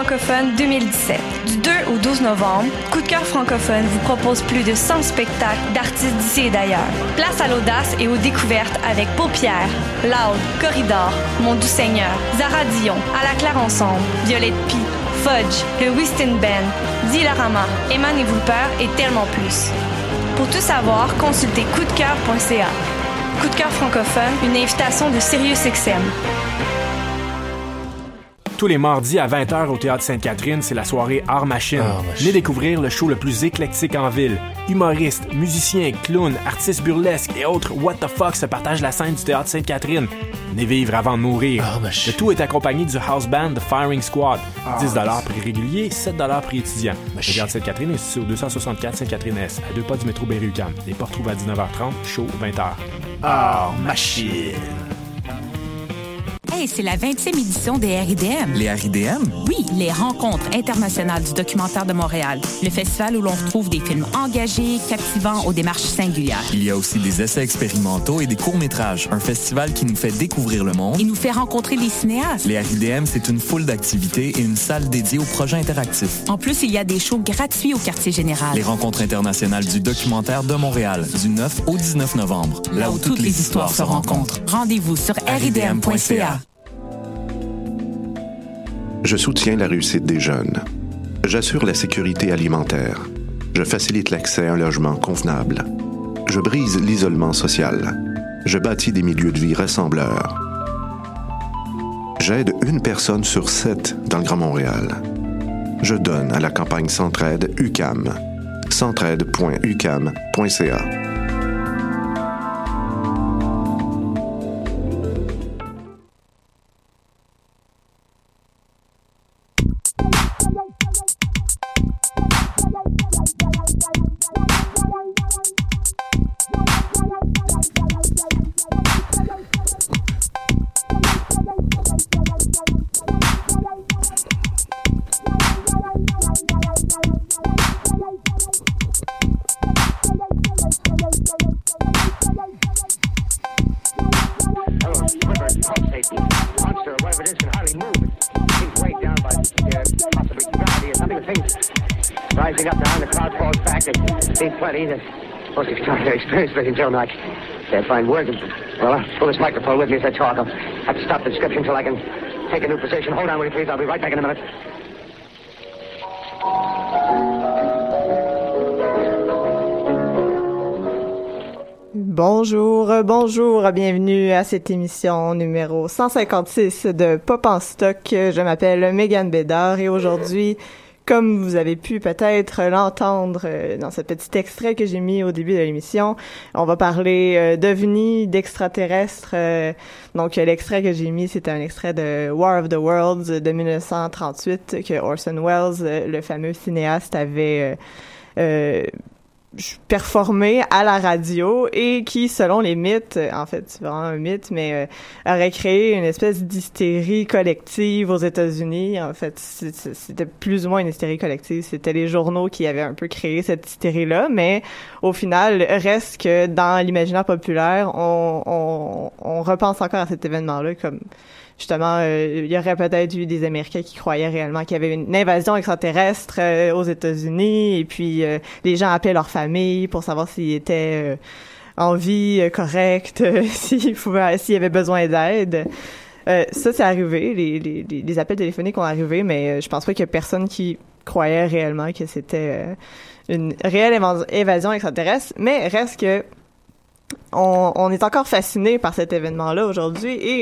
francophone 2017. Du 2 au 12 novembre, Coup de cœur francophone vous propose plus de 100 spectacles d'artistes d'ici et d'ailleurs. Place à l'audace et aux découvertes avec Paupières, Loud, Corridor, Mon Doux Seigneur, Zara Dion, À la Claire Ensemble, Violette Pie, Fudge, le Whiston Band, Dilarama, Eman et Vulpeur et tellement plus. Pour tout savoir, consultez coupdecoeur.ca. Coup de cœur francophone, une invitation de SiriusXM. Tous les mardis à 20h au Théâtre Sainte-Catherine, c'est la soirée Art Machine. Venez découvrir le show le plus éclectique en ville. Humoristes, musiciens, clowns, artistes burlesques et autres what the fuck se partagent la scène du Théâtre Sainte-Catherine. Venez vivre avant de mourir. Le tout est accompagné du house band The Firing Squad. 10$ prix régulier, 7$ prix étudiant. Le Théâtre Sainte-Catherine est situé au 264 Sainte-Catherine-Est, à 2 pas du métro Berry-UQAM. Les portes trouvent à 19h30, show 20h. Art Machine. Hey, c'est la 20e édition des RIDM. Les RIDM? Oui, les Rencontres internationales du documentaire de Montréal. Le festival où l'on retrouve des films engagés, captivants, aux démarches singulières. Il y a aussi des essais expérimentaux et des courts-métrages. Un festival qui nous fait découvrir le monde. Et nous fait rencontrer les cinéastes. Les RIDM, c'est une foule d'activités et une salle dédiée aux projets interactifs. En plus, il y a des shows gratuits au quartier général. Les Rencontres internationales du documentaire de Montréal, du 9 au 19 novembre. Là où toutes les histoires se rencontrent. Rendez-vous sur ridm.ca. Je soutiens la réussite des jeunes. J'assure la sécurité alimentaire. Je facilite l'accès à un logement convenable. Je brise l'isolement social. Je bâtis des milieux de vie rassembleurs. J'aide 1 personne sur 7 dans le Grand Montréal. Je donne à la campagne Centraide UQAM. centraide.uqam.ca. Most extraordinary experience, ladies and gentlemen. I can't find words. Well, I'll pull this microphone with me as I talk. I'll have to stop the description until I can take a new position. Hold on, will you please? I'll be right back in a minute. Bonjour, bienvenue à cette émission numéro 156 de Pop en stock. Je m'appelle Mégane Bédard et aujourd'hui, comme vous avez pu peut-être l'entendre dans ce petit extrait que j'ai mis au début de l'émission, on va parler d'ovnis, d'extraterrestres. Donc l'extrait que j'ai mis, c'était un extrait de War of the Worlds de 1938 que Orson Welles, le fameux cinéaste, avait performé à la radio et qui, selon les mythes, en fait, c'est vraiment un mythe, mais aurait créé une espèce d'hystérie collective aux États-Unis. En fait, c'était plus ou moins une hystérie collective. C'était les journaux qui avaient un peu créé cette hystérie-là, mais au final, reste que dans l'imaginaire populaire, on repense encore à cet événement-là comme... Justement, il y aurait peut-être eu des Américains qui croyaient réellement qu'il y avait une invasion extraterrestre aux États-Unis, et puis les gens appelaient leur famille pour savoir s'ils étaient en vie correcte, s'il y avait besoin d'aide. Ça, c'est arrivé, les appels téléphoniques ont arrivé, mais je pense pas qu'il y a personne qui croyait réellement que c'était une réelle évasion extraterrestre, mais reste que on est encore fasciné par cet événement-là aujourd'hui, et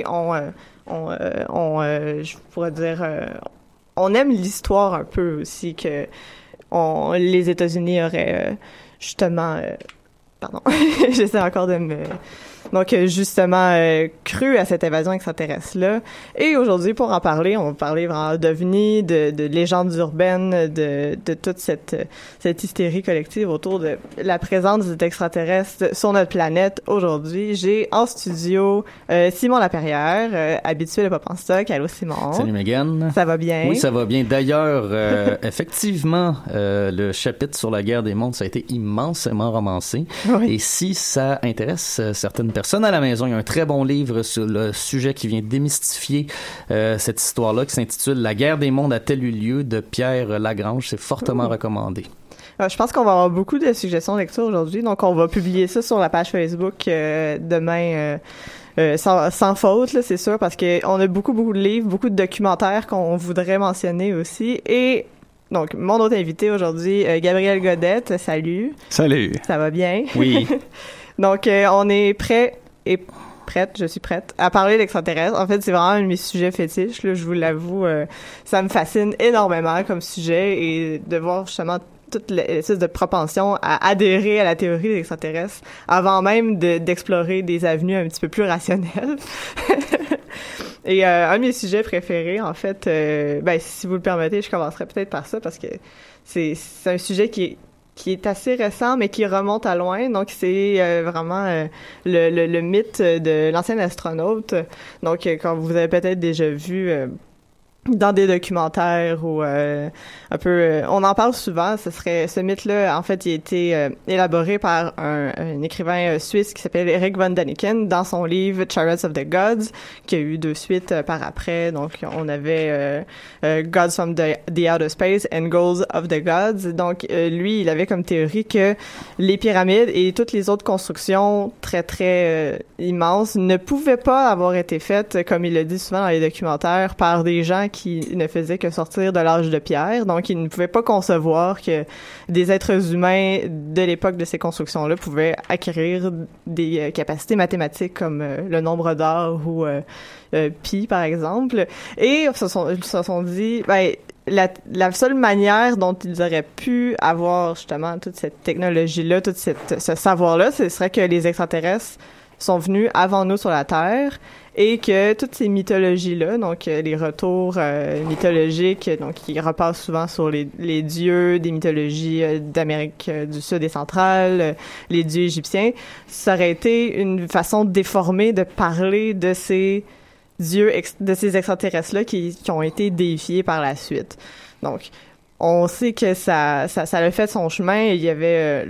je pourrais dire, on aime l'histoire un peu aussi, que les États-Unis auraient justement, pardon, j'essaie encore de me... Donc, justement, cru à cette évasion extraterrestre-là. Et aujourd'hui, pour en parler, on va parler vraiment d'ovnis, de légendes urbaines, de toute cette hystérie collective autour de la présence des extraterrestres sur notre planète aujourd'hui. J'ai en studio Simon Laperrière, habitué de Pop en stock. Allô, Simon. Salut, Mégane. Ça va bien? Oui, ça va bien. D'ailleurs, effectivement, le chapitre sur la guerre des mondes, ça a été immensément romancé. Oui. Et si ça intéresse certaines personnes personnes à la maison, il y a un très bon livre sur le sujet qui vient démystifier cette histoire-là, qui s'intitule « La guerre des mondes a-t-elle eu lieu » de Pierre Lagrange. C'est fortement recommandé. Je pense qu'on va avoir beaucoup de suggestions de lecture aujourd'hui, donc on va publier ça sur la page Facebook demain sans faute, là, c'est sûr, parce que on a beaucoup de livres, beaucoup de documentaires qu'on voudrait mentionner aussi. Et donc, mon autre invité aujourd'hui, Gabriel Godette, salut. Salut. Ça va bien? Oui. Donc, on est prêt et prête, je suis prête à parler d'extraterrestres. En fait, c'est vraiment un de mes sujets fétiches, là, je vous l'avoue. Ça me fascine énormément comme sujet, et de voir justement toute l'espèce de propension à adhérer à la théorie des extraterrestres avant même d'explorer des avenues un petit peu plus rationnelles. Et un de mes sujets préférés, en fait, si vous le permettez, je commencerai peut-être par ça, parce que c'est un sujet qui est assez récent, mais qui remonte à loin. Donc, c'est vraiment le mythe de l'ancien astronaute. Donc, quand vous avez peut-être déjà vu dans des documentaires ou un peu... on en parle souvent, ce mythe-là, en fait, il a été élaboré par un écrivain suisse qui s'appelle Eric von Däniken dans son livre Chariots of the Gods, qui a eu 2 suites par après. Donc, on avait Gods from the Outer Space and Goals of the Gods. Donc, lui, il avait comme théorie que les pyramides et toutes les autres constructions très, très immenses ne pouvaient pas avoir été faites, comme il le dit souvent dans les documentaires, par des gens qui ne faisaient que sortir de l'âge de pierre. Donc, ils ne pouvaient pas concevoir que des êtres humains de l'époque de ces constructions-là pouvaient acquérir des capacités mathématiques comme le nombre d'or ou pi, par exemple. Et ils se sont dit, la seule manière dont ils auraient pu avoir justement toute cette technologie-là, tout ce savoir-là, ce serait que les extraterrestres sont venus avant nous sur la Terre, et que toutes ces mythologies-là, donc les retours mythologiques, donc qui repassent souvent sur les dieux des mythologies d'Amérique du Sud et centrale, les dieux égyptiens, ça aurait été une façon déformée de parler de ces dieux, de ces extraterrestres-là qui ont été déifiés par la suite. Donc, on sait que ça a fait son chemin. Il y avait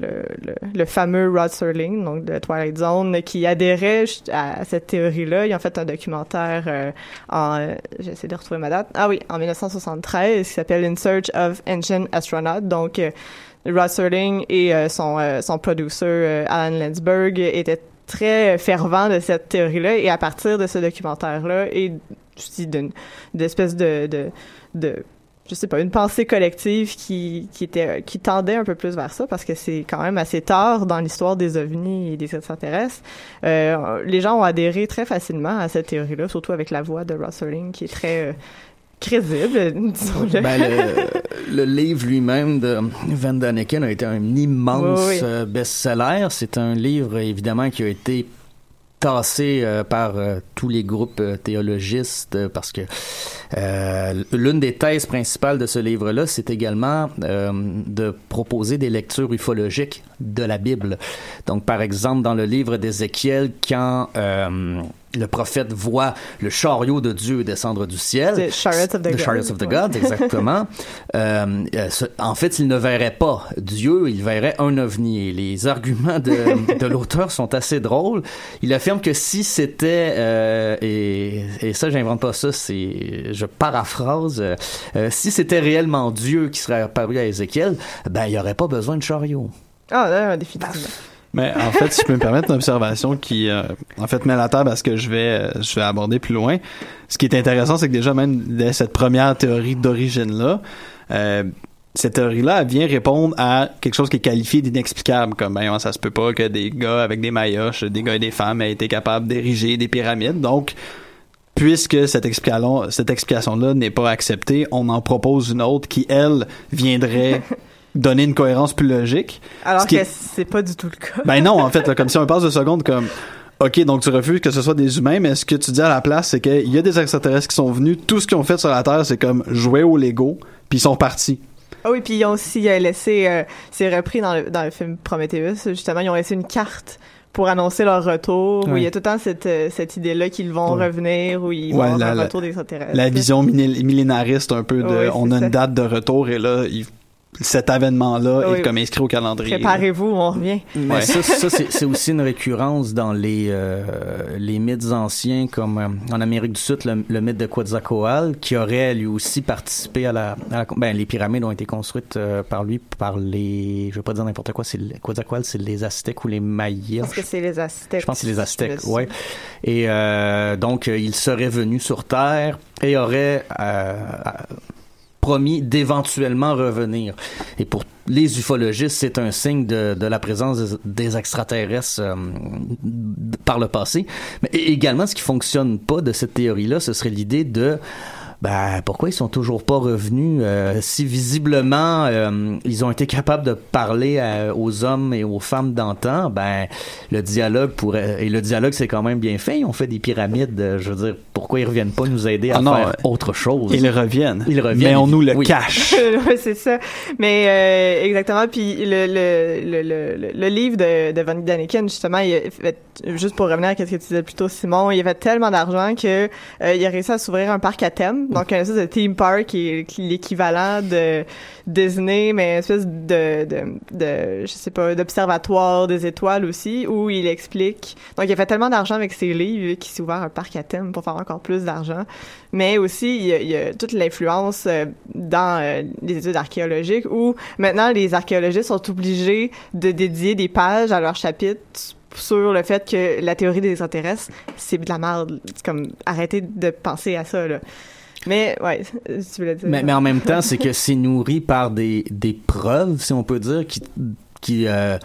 le fameux Rod Serling, donc de Twilight Zone, qui adhérait à cette théorie-là. Ils ont fait un documentaire j'essaie de retrouver ma date. Ah oui, en 1973, qui s'appelle In Search of Ancient Astronauts. Donc, Rod Serling et son producer Alan Landsberg étaient très fervents de cette théorie-là. Et à partir de ce documentaire-là et d'une espèce de je sais pas, une pensée collective qui tendait un peu plus vers ça, parce que c'est quand même assez tard dans l'histoire des ovnis et des extraterrestres. Les gens ont adhéré très facilement à cette théorie-là, surtout avec la voix de Rod Serling, qui est très crédible, disons-le. Le livre lui-même de Van Däniken a été un immense best-seller. C'est un livre, évidemment, qui a été tassé par tous les groupes théologistes, parce que l'une des thèses principales de ce livre-là, c'est également de proposer des lectures ufologiques de la Bible. Donc, par exemple, dans le livre d'Ézéchiel, quand le prophète voit le chariot de Dieu descendre du ciel. The Chariots of the Gods, exactement. En fait, il ne verrait pas Dieu, il verrait un ovni. Et les arguments de l'auteur sont assez drôles. Il affirme que si c'était, et ça, j'invente pas ça, je paraphrase, si c'était réellement Dieu qui serait apparu à Ézéchiel, il n'y aurait pas besoin de chariot. Ah, là, définitivement. Mais en fait, si je peux me permettre une observation qui, en fait, met la table à ce que je vais aborder plus loin. Ce qui est intéressant, c'est que déjà, même dès cette première théorie d'origine-là, cette théorie-là, elle vient répondre à quelque chose qui est qualifié d'inexplicable, comme, ça se peut pas que des gars avec des maillotches, des gars et des femmes aient été capables d'ériger des pyramides. Donc, puisque cette explication-là n'est pas acceptée, on en propose une autre qui, elle, viendrait donner une cohérence plus logique. Alors que c'est pas du tout le cas. Non, en fait, là, comme si on passe de seconde comme, OK, donc tu refuses que ce soit des humains, mais ce que tu dis à la place, c'est qu'il y a des extraterrestres qui sont venus, tout ce qu'ils ont fait sur la Terre, c'est comme jouer au Lego, puis ils sont partis. Ah oui, puis ils ont aussi laissé, c'est repris dans le film Prometheus, justement, ils ont laissé une carte pour annoncer leur retour, où il y a tout le temps cette idée-là qu'ils vont revenir, où ils vont avoir un retour d'extraterrestres. La vision millénariste un peu de, on a une date de retour, et là, cet avènement-là est comme inscrit au calendrier. Préparez-vous, on revient. Mais ça c'est aussi une récurrence dans les mythes anciens, comme en Amérique du Sud, le mythe de Quetzalcoatl, qui aurait lui aussi participé les pyramides ont été construites par lui, je vais pas dire n'importe quoi, Quetzalcoatl, c'est les Aztèques ou les Mayas. Est-ce que c'est les Aztèques? Je pense que c'est les Aztèques, ouais. Et donc, il serait venu sur Terre et aurait promis d'éventuellement revenir. Et pour les ufologistes, c'est un signe de la présence des extraterrestres par le passé. Mais également, ce qui fonctionne pas de cette théorie-là, ce serait l'idée de pourquoi ils sont toujours pas revenus si visiblement ils ont été capables de parler aux hommes et aux femmes d'antan. Le dialogue c'est quand même bien fait. Ils ont fait des pyramides, je veux dire, pourquoi ils reviennent pas nous aider à faire autre chose? Ils reviennent, mais on nous le cache. C'est ça. Mais exactement. Puis le livre de Von Däniken, justement, il a fait, juste pour revenir à ce que tu disais plus tôt, Simon, il a fait tellement d'argent que il a réussi à s'ouvrir un parc à thème. Donc, un espèce de theme park qui est l'équivalent de Disney, mais une espèce de je sais pas, d'observatoire des étoiles aussi, où il explique. Donc, il a fait tellement d'argent avec ses livres qu'il s'est ouvert un parc à thème pour faire encore plus d'argent. Mais aussi, il y a toute l'influence dans les études archéologiques où maintenant, les archéologistes sont obligés de dédier des pages à leur chapitre sur le fait que la théorie des extraterrestres, c'est de la merde. C'est comme, arrêtez de penser à ça, là. Mais, ouais, tu voulais dire. Mais en même temps, c'est que c'est nourri par des preuves, si on peut dire, qui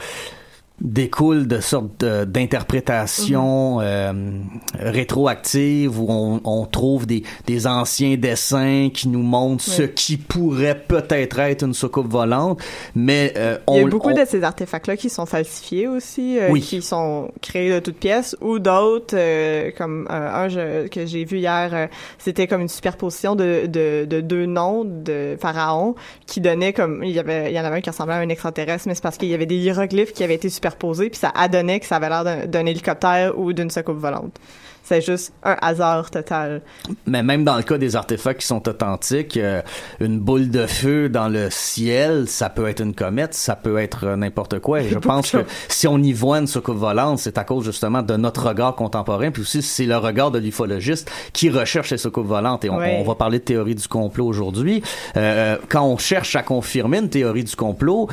découle de sortes d'interprétations rétroactives où on trouve des anciens dessins qui nous montrent ce qui pourrait peut-être être une soucoupe volante, mais il y a beaucoup de ces artefacts-là qui sont falsifiés aussi, qui sont créés de toutes pièces, ou d'autres, comme un que j'ai vu hier, c'était comme une superposition de deux noms de pharaons qui donnaient comme, il y en avait un qui ressemblait à un extraterrestre, mais c'est parce qu'il y avait des hiéroglyphes qui avaient été superposés, puis ça adonnait que ça avait l'air d'un hélicoptère ou d'une soucoupe volante. C'est juste un hasard total. Mais même dans le cas des artefacts qui sont authentiques, une boule de feu dans le ciel, ça peut être une comète, ça peut être n'importe quoi. Et je pense que si on y voit une soucoupe volante, c'est à cause justement de notre regard contemporain, puis aussi c'est le regard de l'ufologiste qui recherche les soucoupes volantes. Et on va parler de théorie du complot aujourd'hui. Quand on cherche à confirmer une théorie du complot,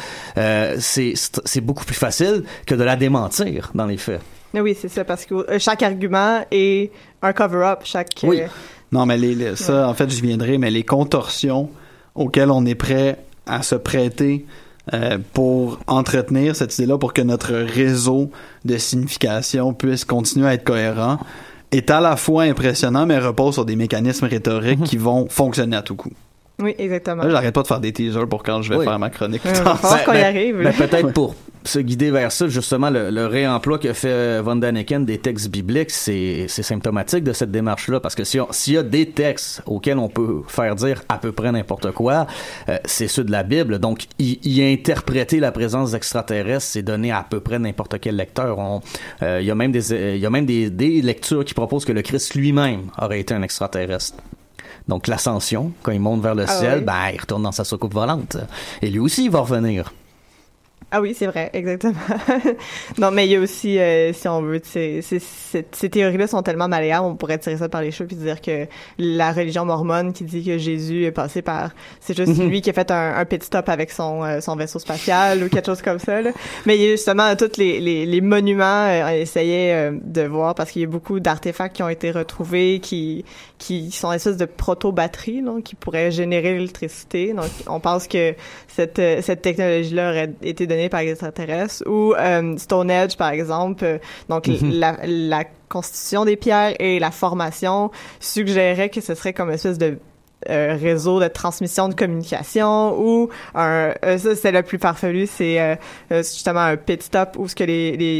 c'est beaucoup plus facile que de la démentir dans les faits. Oui, c'est ça, parce que chaque argument est un cover-up, Oui. Non, mais ça, en fait, j'y viendrai, mais les contorsions auxquelles on est prêt à se prêter pour entretenir cette idée-là, pour que notre réseau de signification puisse continuer à être cohérent, est à la fois impressionnant, mais repose sur des mécanismes rhétoriques qui vont fonctionner à tout coup. Oui, exactement. Là, j'arrête pas de faire des teasers pour quand je vais faire ma chronique. Il va falloir qu'on y arrive. Peut-être pour se guider vers ça, justement, le réemploi que fait Von Däniken des textes bibliques, c'est symptomatique de cette démarche-là, parce que s'il y a des textes auxquels on peut faire dire à peu près n'importe quoi, c'est ceux de la Bible. Donc, y interpréter la présence d'extraterrestres, c'est donner à peu près n'importe quel lecteur. Il y a même des lectures qui proposent que le Christ lui-même aurait été un extraterrestre. Donc, l'ascension, quand il monte vers le ciel, il retourne dans sa soucoupe volante. Et lui aussi, il va revenir. Ah oui, c'est vrai, exactement. Non, mais il y a aussi, si on veut, ces théories-là sont tellement malléables, on pourrait tirer ça par les cheveux puis dire que la religion mormone qui dit que Jésus est passé par... C'est juste lui qui a fait un pit stop avec son vaisseau spatial ou quelque chose comme ça, là. Mais il y a justement tous les monuments, on essayait de voir, parce qu'il y a beaucoup d'artefacts qui ont été retrouvés qui sont une espèce de proto-batteries, donc qui pourraient générer l'électricité. Donc, on pense que cette technologie-là aurait été donnée par les extraterrestres, ou Stonehenge, par exemple. Donc, la constitution des pierres et la formation suggéraient que ce serait comme une espèce de réseau de transmission de communication, ou ça c'est le plus farfelu, c'est justement un pit stop où ce que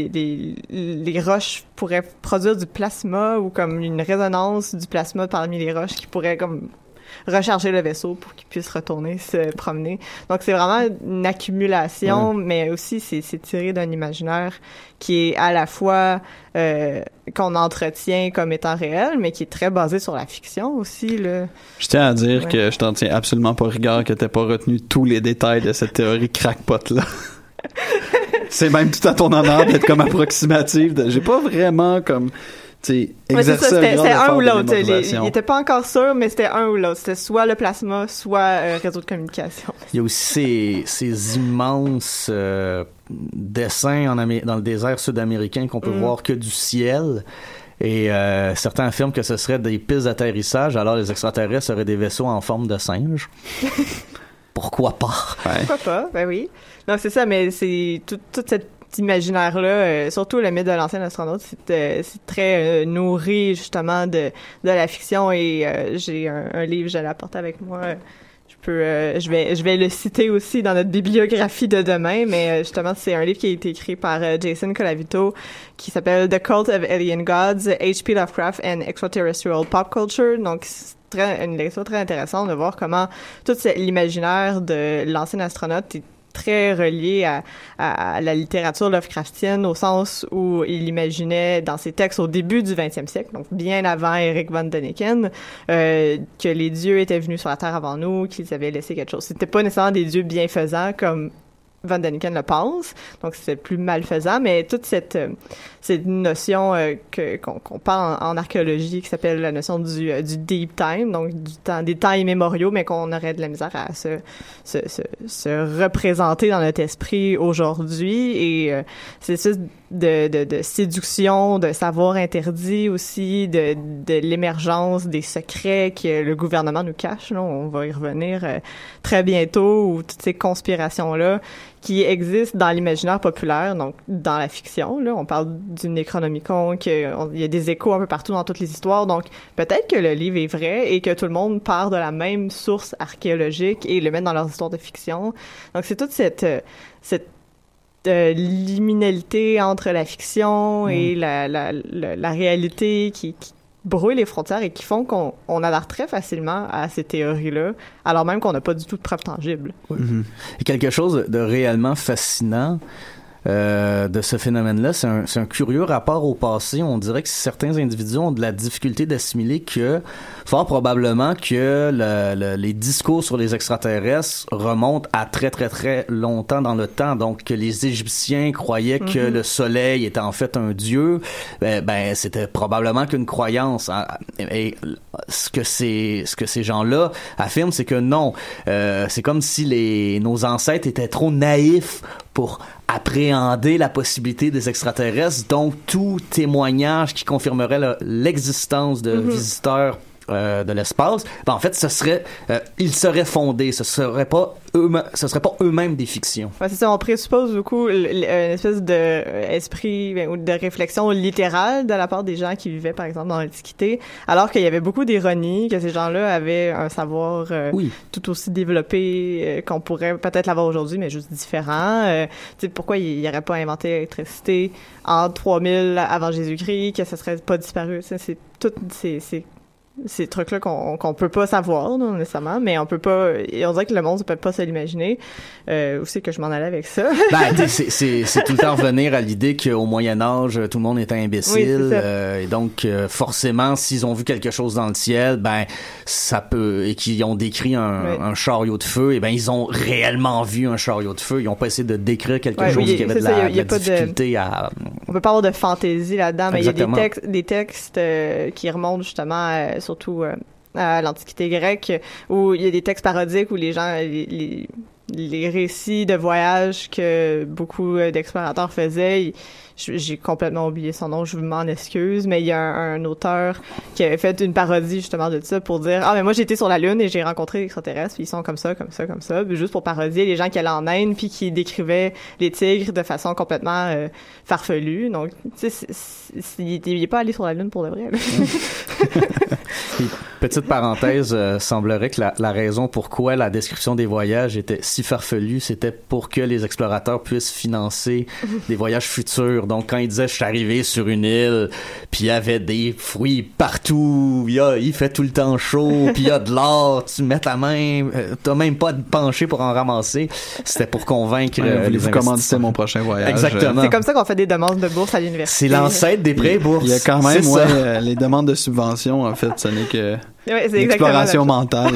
les roches pourraient produire du plasma, ou comme une résonance du plasma parmi les roches qui pourrait comme recharger le vaisseau pour qu'il puisse retourner se promener. Donc c'est vraiment une accumulation, mais aussi c'est tiré d'un imaginaire qui est à la fois qu'on entretient comme étant réel, mais qui est très basé sur la fiction aussi, là. Je tiens à dire que je t'en tiens absolument pas rigueur que t'aies pas retenu tous les détails de cette théorie crackpot-là. C'est même tout à ton honneur d'être comme approximative. J'ai pas vraiment comme... exercer c'était un ou l'autre. Il était pas encore sûr, mais c'était un ou l'autre. C'était soit le plasma, soit réseau de communication. Il y a aussi ces immenses dessins dans le désert sud-américain qu'on peut voir que du ciel. Et certains affirment que ce serait des pistes d'atterrissage, alors les extraterrestres seraient des vaisseaux en forme de singe. Pourquoi pas? Pourquoi pas? Ben oui. Non, c'est ça, mais c'est tout cet imaginaire-là, surtout le mythe de l'ancien astronaute, c'est très nourri justement de la fiction, et j'ai un livre, je l'ai apporté avec moi. Je vais le citer aussi dans notre bibliographie de demain, mais justement c'est un livre qui a été écrit par Jason Colavito qui s'appelle The Cult of Alien Gods, H.P. Lovecraft and Extraterrestrial Pop Culture. Donc c'est une lecture très intéressante de voir comment tout l'imaginaire de l'ancien astronaute est très relié à la littérature Lovecraftienne, au sens où il imaginait dans ses textes au début du 20e siècle, donc bien avant Eric von Däniken, que les dieux étaient venus sur la Terre avant nous, qu'ils avaient laissé quelque chose. C'était pas nécessairement des dieux bienfaisants comme von Däniken le pense, donc c'est plus malfaisant, mais toute cette notion qu'on parle en archéologie qui s'appelle la notion du deep time, donc des temps immémoriaux, mais qu'on aurait de la misère à se représenter dans notre esprit aujourd'hui, et c'est ça de séduction, de savoir interdit aussi, de l'émergence des secrets que le gouvernement nous cache, là, on va y revenir très bientôt, ou toutes ces conspirations-là qui existent dans l'imaginaire populaire, donc dans la fiction, là, on parle du Necronomicon, il y a des échos un peu partout dans toutes les histoires, donc peut-être que le livre est vrai et que tout le monde part de la même source archéologique et le met dans leurs histoires de fiction. Donc c'est toute cette liminalité entre la fiction et la réalité qui brouillent les frontières et qui font qu'on adhère très facilement à ces théories-là, alors même qu'on n'a pas du tout de preuves tangibles. Et quelque chose de réellement fascinant de ce phénomène-là, c'est un curieux rapport au passé. On dirait que certains individus ont de la difficulté d'assimiler que, fort probablement, que les discours sur les extraterrestres remontent à très très très longtemps dans le temps. Donc que les Égyptiens croyaient que le soleil était en fait un dieu, ben c'était probablement qu'une croyance. Et ce que ces gens-là affirment, c'est que non, c'est comme si nos ancêtres étaient trop naïfs pour appréhender la possibilité des extraterrestres, donc tout témoignage qui confirmerait l'existence de visiteurs de l'espace, ben en fait, ils seraient fondés, ce serait pas eux-mêmes des fictions. Ouais, c'est ça, on présuppose beaucoup une espèce de esprit ou de réflexion littérale de la part des gens qui vivaient, par exemple, dans l'Antiquité, alors qu'il y avait beaucoup d'ironie, que ces gens-là avaient un savoir tout aussi développé qu'on pourrait peut-être l'avoir aujourd'hui, mais juste différent. Tu sais, pourquoi ils n'auraient pas inventé l'électricité en 3000 avant Jésus-Christ, que ça serait pas disparu. C'est tout ces trucs-là qu'on peut pas savoir, non, nécessairement, mais on peut pas, et on dirait que le monde ne peut pas se l'imaginer. Où c'est que je m'en allais avec ça? Ben, c'est tout le temps revenir à l'idée qu'au Moyen-Âge, tout le monde était imbécile, et donc, forcément, s'ils ont vu quelque chose dans le ciel, ben, ça peut, et qu'ils ont décrit un chariot de feu, et ben, ils ont réellement vu un chariot de feu, ils ont pas essayé de décrire quelque chose qui avait de la difficulté à... On peut pas avoir de fantaisie là-dedans, mais il y a des textes qui remontent justement surtout à l'Antiquité grecque, où il y a des textes parodiques où les gens, les récits de voyage que beaucoup d'explorateurs faisaient, j'ai complètement oublié son nom, je m'en excuse, mais il y a un auteur qui avait fait une parodie justement de ça pour dire « Ah, mais moi j'ai été sur la Lune et j'ai rencontré des extraterrestres, puis ils sont comme ça, comme ça, comme ça », juste pour parodier les gens qui allaient en Inde puis qui décrivaient les tigres de façon complètement farfelue. Donc, tu sais, il est pas allé sur la Lune pour de vrai. Petite parenthèse, semblerait que la raison pourquoi la description des voyages était si farfelue, c'était pour que les explorateurs puissent financer des voyages futurs. Donc, quand ils disaient « je suis arrivé sur une île, puis puis il y avait des fruits partout, il fait tout le temps chaud, puis il y a de l'or, tu mets ta main, t'as même pas de pencher pour en ramasser. C'était pour convaincre voulez-vous commanditer mon prochain voyage? Exactement. C'est comme ça qu'on fait des demandes de bourse à l'université. C'est l'ancêtre des prêts bourses. Il y a quand même les demandes de subvention, en fait, ce n'est que l'exploration mentale.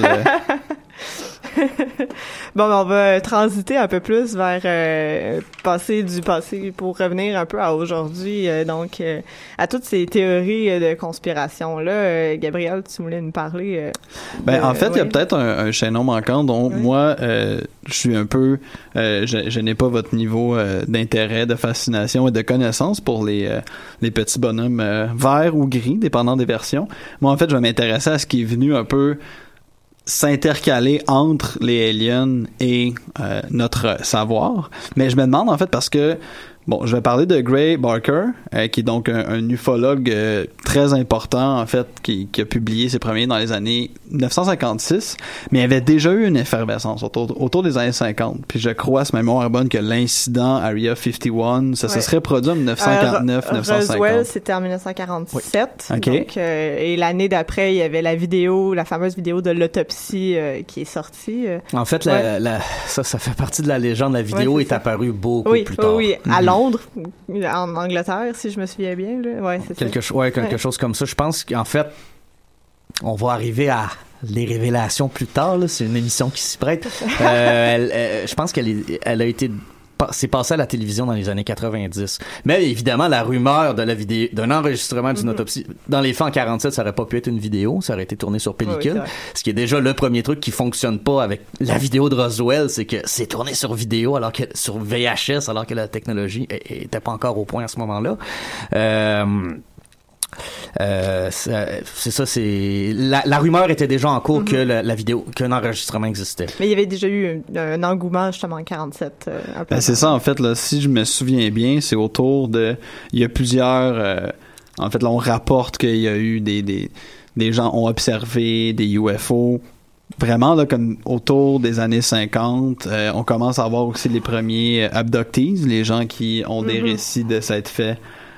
Bon, on va transiter un peu plus vers passer du passé pour revenir un peu à aujourd'hui, donc à toutes ces théories de conspiration là. Gabriel, tu voulais nous parler. En fait, il y a peut-être un chaînon manquant dont moi, je suis un peu, je n'ai pas votre niveau d'intérêt, de fascination et de connaissance pour les petits bonhommes verts ou gris, dépendant des versions. Moi, en fait, je vais m'intéresser à ce qui est venu un peu s'intercaler entre les aliens et notre savoir. Mais je me demande, en fait, parce que je vais parler de Gray Barker, qui est donc un ufologue très important, en fait, qui a publié ses premiers dans les années 1956, mais il y avait déjà eu une effervescence autour des années 50. Puis je crois, à ce mémoire est bonne, que l'incident Area 51, ça se serait produit en 1949-1950. Roswell, c'était en 1947. Oui. OK. Donc, et l'année d'après, il y avait la fameuse vidéo de l'autopsie qui est sortie. En fait, ça fait partie de la légende. La vidéo est apparue beaucoup plus tard. Oui, à Londres, en Angleterre, si je me souviens bien. Là. Ouais, c'est quelque chose comme ça. Je pense qu'en fait, on va arriver à les révélations plus tard. Là. C'est une émission qui s'y prête. Je pense qu'elle a été... C'est passé à la télévision dans les années 90. Mais évidemment, la rumeur de la vidéo, d'un enregistrement d'une autopsie, dans les faits en 47, ça aurait pas pu être une vidéo, ça aurait été tourné sur pellicule. Ce qui est déjà le premier truc qui fonctionne pas avec la vidéo de Roswell, c'est que c'est tourné sur vidéo, sur VHS, alors que la technologie était pas encore au point à ce moment-là. C'est ça, la rumeur était déjà en cours que la vidéo, qu'un enregistrement existait. Mais il y avait déjà eu un engouement justement en 47. C'est ça, en fait, là, si je me souviens bien, c'est autour de, il y a plusieurs, en fait, là, on rapporte qu'il y a eu des gens ont observé des UFO. Vraiment, là, comme autour des années 50, on commence à avoir aussi les premiers abductees, les gens qui ont des récits de s'être fait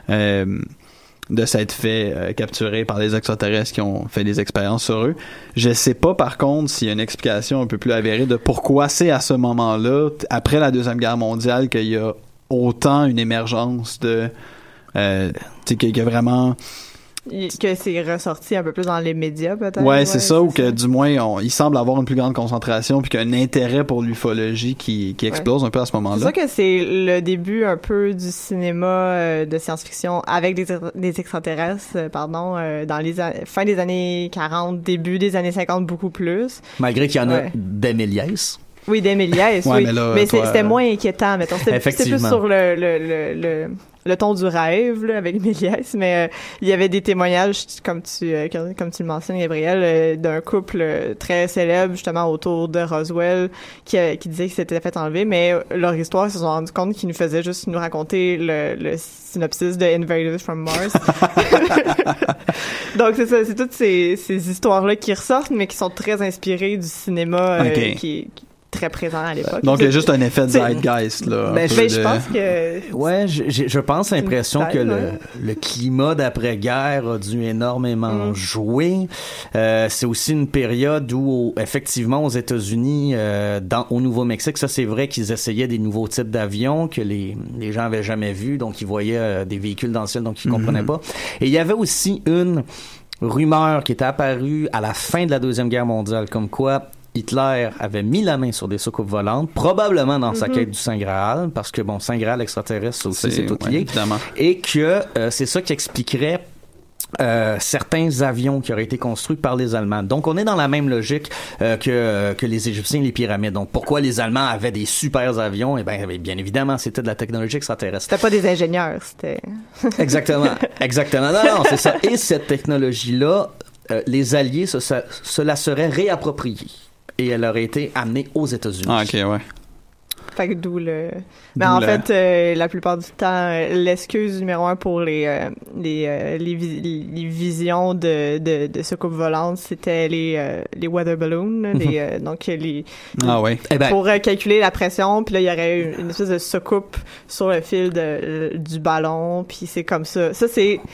capturer par les extraterrestres qui ont fait des expériences sur eux. Je sais pas, par contre, s'il y a une explication un peu plus avérée de pourquoi c'est à ce moment-là, après la Deuxième Guerre mondiale, qu'il y a autant une émergence de... qu'il y a vraiment... Que c'est ressorti un peu plus dans les médias, peut-être. Ouais, c'est ça, ou que du moins, il semble avoir une plus grande concentration, puis qu'il y a un intérêt pour l'ufologie qui explose un peu à ce moment-là. C'est ça que c'est le début un peu du cinéma de science-fiction avec des extraterrestres, dans les fin des années 40, début des années 50, beaucoup plus. Malgré qu'il y en a des Méliès. Oui, des Méliès, oui. Mais c'était moins inquiétant, mettons. C'était plus sur le ton du rêve, là, avec Méliès, mais il y avait des témoignages, comme tu le mentionnes, Gabriel, d'un couple très célèbre, justement, autour de Roswell, qui disait qu'il s'était fait enlever, mais leur histoire, ils se sont rendus compte qu'ils nous faisaient juste nous raconter le synopsis de Invaders from Mars. Donc, c'est ça, c'est toutes ces histoires-là qui ressortent, mais qui sont très inspirées du cinéma, qui très présent à l'époque. Donc, il y a juste un effet de zeitgeist, là. Je pense que... Ouais, je pense l'impression que le climat d'après-guerre a dû énormément jouer. C'est aussi une période où, effectivement, aux États-Unis, au Nouveau-Mexique, ça, c'est vrai qu'ils essayaient des nouveaux types d'avions que les gens avaient jamais vus, donc ils voyaient des véhicules dans le ciel, donc ils comprenaient pas. Et il y avait aussi une rumeur qui était apparue à la fin de la Deuxième Guerre mondiale, comme quoi Hitler avait mis la main sur des soucoupes volantes, probablement dans sa quête du Saint Graal, parce que, Saint Graal extraterrestre, ça aussi, c'est tout lié. Évidemment. Et que c'est ça qui expliquerait certains avions qui auraient été construits par les Allemands. Donc, on est dans la même logique que les Égyptiens et les pyramides. Donc, pourquoi les Allemands avaient des super avions? Eh bien évidemment, c'était de la technologie extraterrestre. C'était pas des ingénieurs, c'était... Exactement. Non, c'est ça. Et cette technologie-là, les Alliés se la seraient réappropriée. Et elle aurait été amenée aux États-Unis. Ah, ok, ouais. Fait que d'où le... Mais en fait, la plupart du temps, l'excuse numéro 1 pour les visions de soucoupes volantes, c'était les weather balloons, donc les... Ah ouais. Pour calculer la pression, puis là, il y aurait une espèce de soucoupe sur le fil du ballon, puis c'est comme ça. Ça, c'est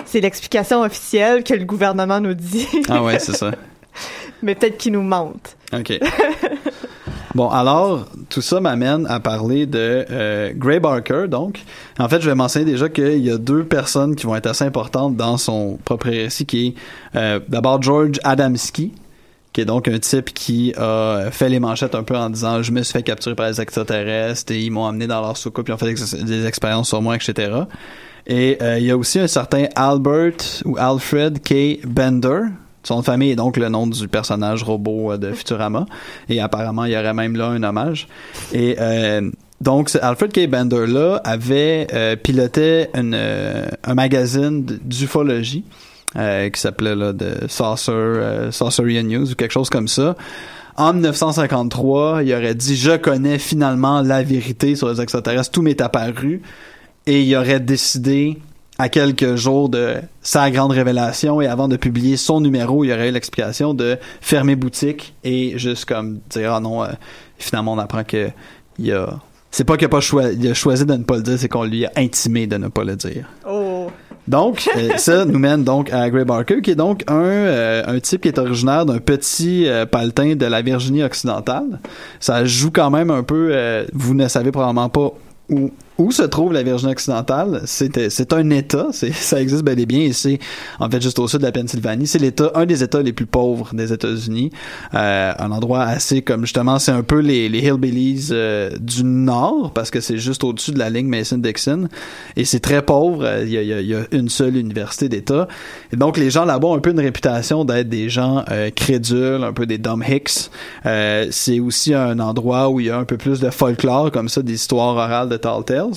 c'est l'explication officielle que le gouvernement nous dit. Ah ouais, c'est ça. Mais peut-être qu'il nous mente. OK. Bon, alors, tout ça m'amène à parler de Gray Barker, donc. En fait, je vais mentionner déjà qu'il y a 2 personnes qui vont être assez importantes dans son propre récit, qui est d'abord George Adamski, qui est donc un type qui a fait les manchettes un peu en disant « Je me suis fait capturer par les extraterrestres et ils m'ont amené dans leur soucoupe, ils ont fait des expériences sur moi, etc. » Et il y a aussi un certain Albert ou Alfred K. Bender. Son nom de famille est donc le nom du personnage robot de Futurama. Et apparemment, il y aurait même là un hommage. Et donc, ce Alfred K. Bender-là avait piloté un magazine d'ufologie qui s'appelait là, de Saucerian News ou quelque chose comme ça. En 1953, il aurait dit « Je connais finalement la vérité sur les extraterrestres. Tout m'est apparu. » Et il aurait décidé... à quelques jours de sa grande révélation et avant de publier son numéro, il y aurait eu l'explication de fermer boutique et juste comme dire ah non, finalement on apprend que il a c'est pas qu'il a pas il a choisi de ne pas le dire, c'est qu'on lui a intimé de ne pas le dire. Oh. Donc ça nous mène donc à Gray Barker qui est donc un type qui est originaire d'un petit paletin de la Virginie occidentale. Ça joue quand même un peu vous ne savez probablement pas où se trouve la Virginie occidentale. C'est un État, ça existe bel et bien, et c'est en fait juste au sud de la Pennsylvanie. C'est un des États les plus pauvres des États-Unis, un endroit assez comme justement c'est un peu les hillbillies du nord parce que c'est juste au-dessus de la ligne Mason-Dixon et c'est très pauvre. Il y a une seule université d'État et donc les gens là-bas ont un peu une réputation d'être des gens crédules, un peu des dumb hicks. C'est aussi un endroit où il y a un peu plus de folklore comme ça, des histoires orales de Tall Tales.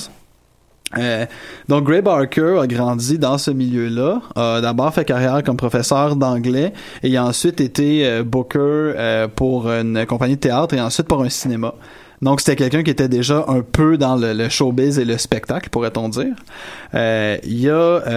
Donc Gray Barker a grandi dans ce milieu-là, a d'abord fait carrière comme professeur d'anglais et a ensuite été booker pour une compagnie de théâtre et ensuite pour un cinéma. Donc c'était quelqu'un qui était déjà un peu dans le showbiz et le spectacle, pourrait-on dire. Il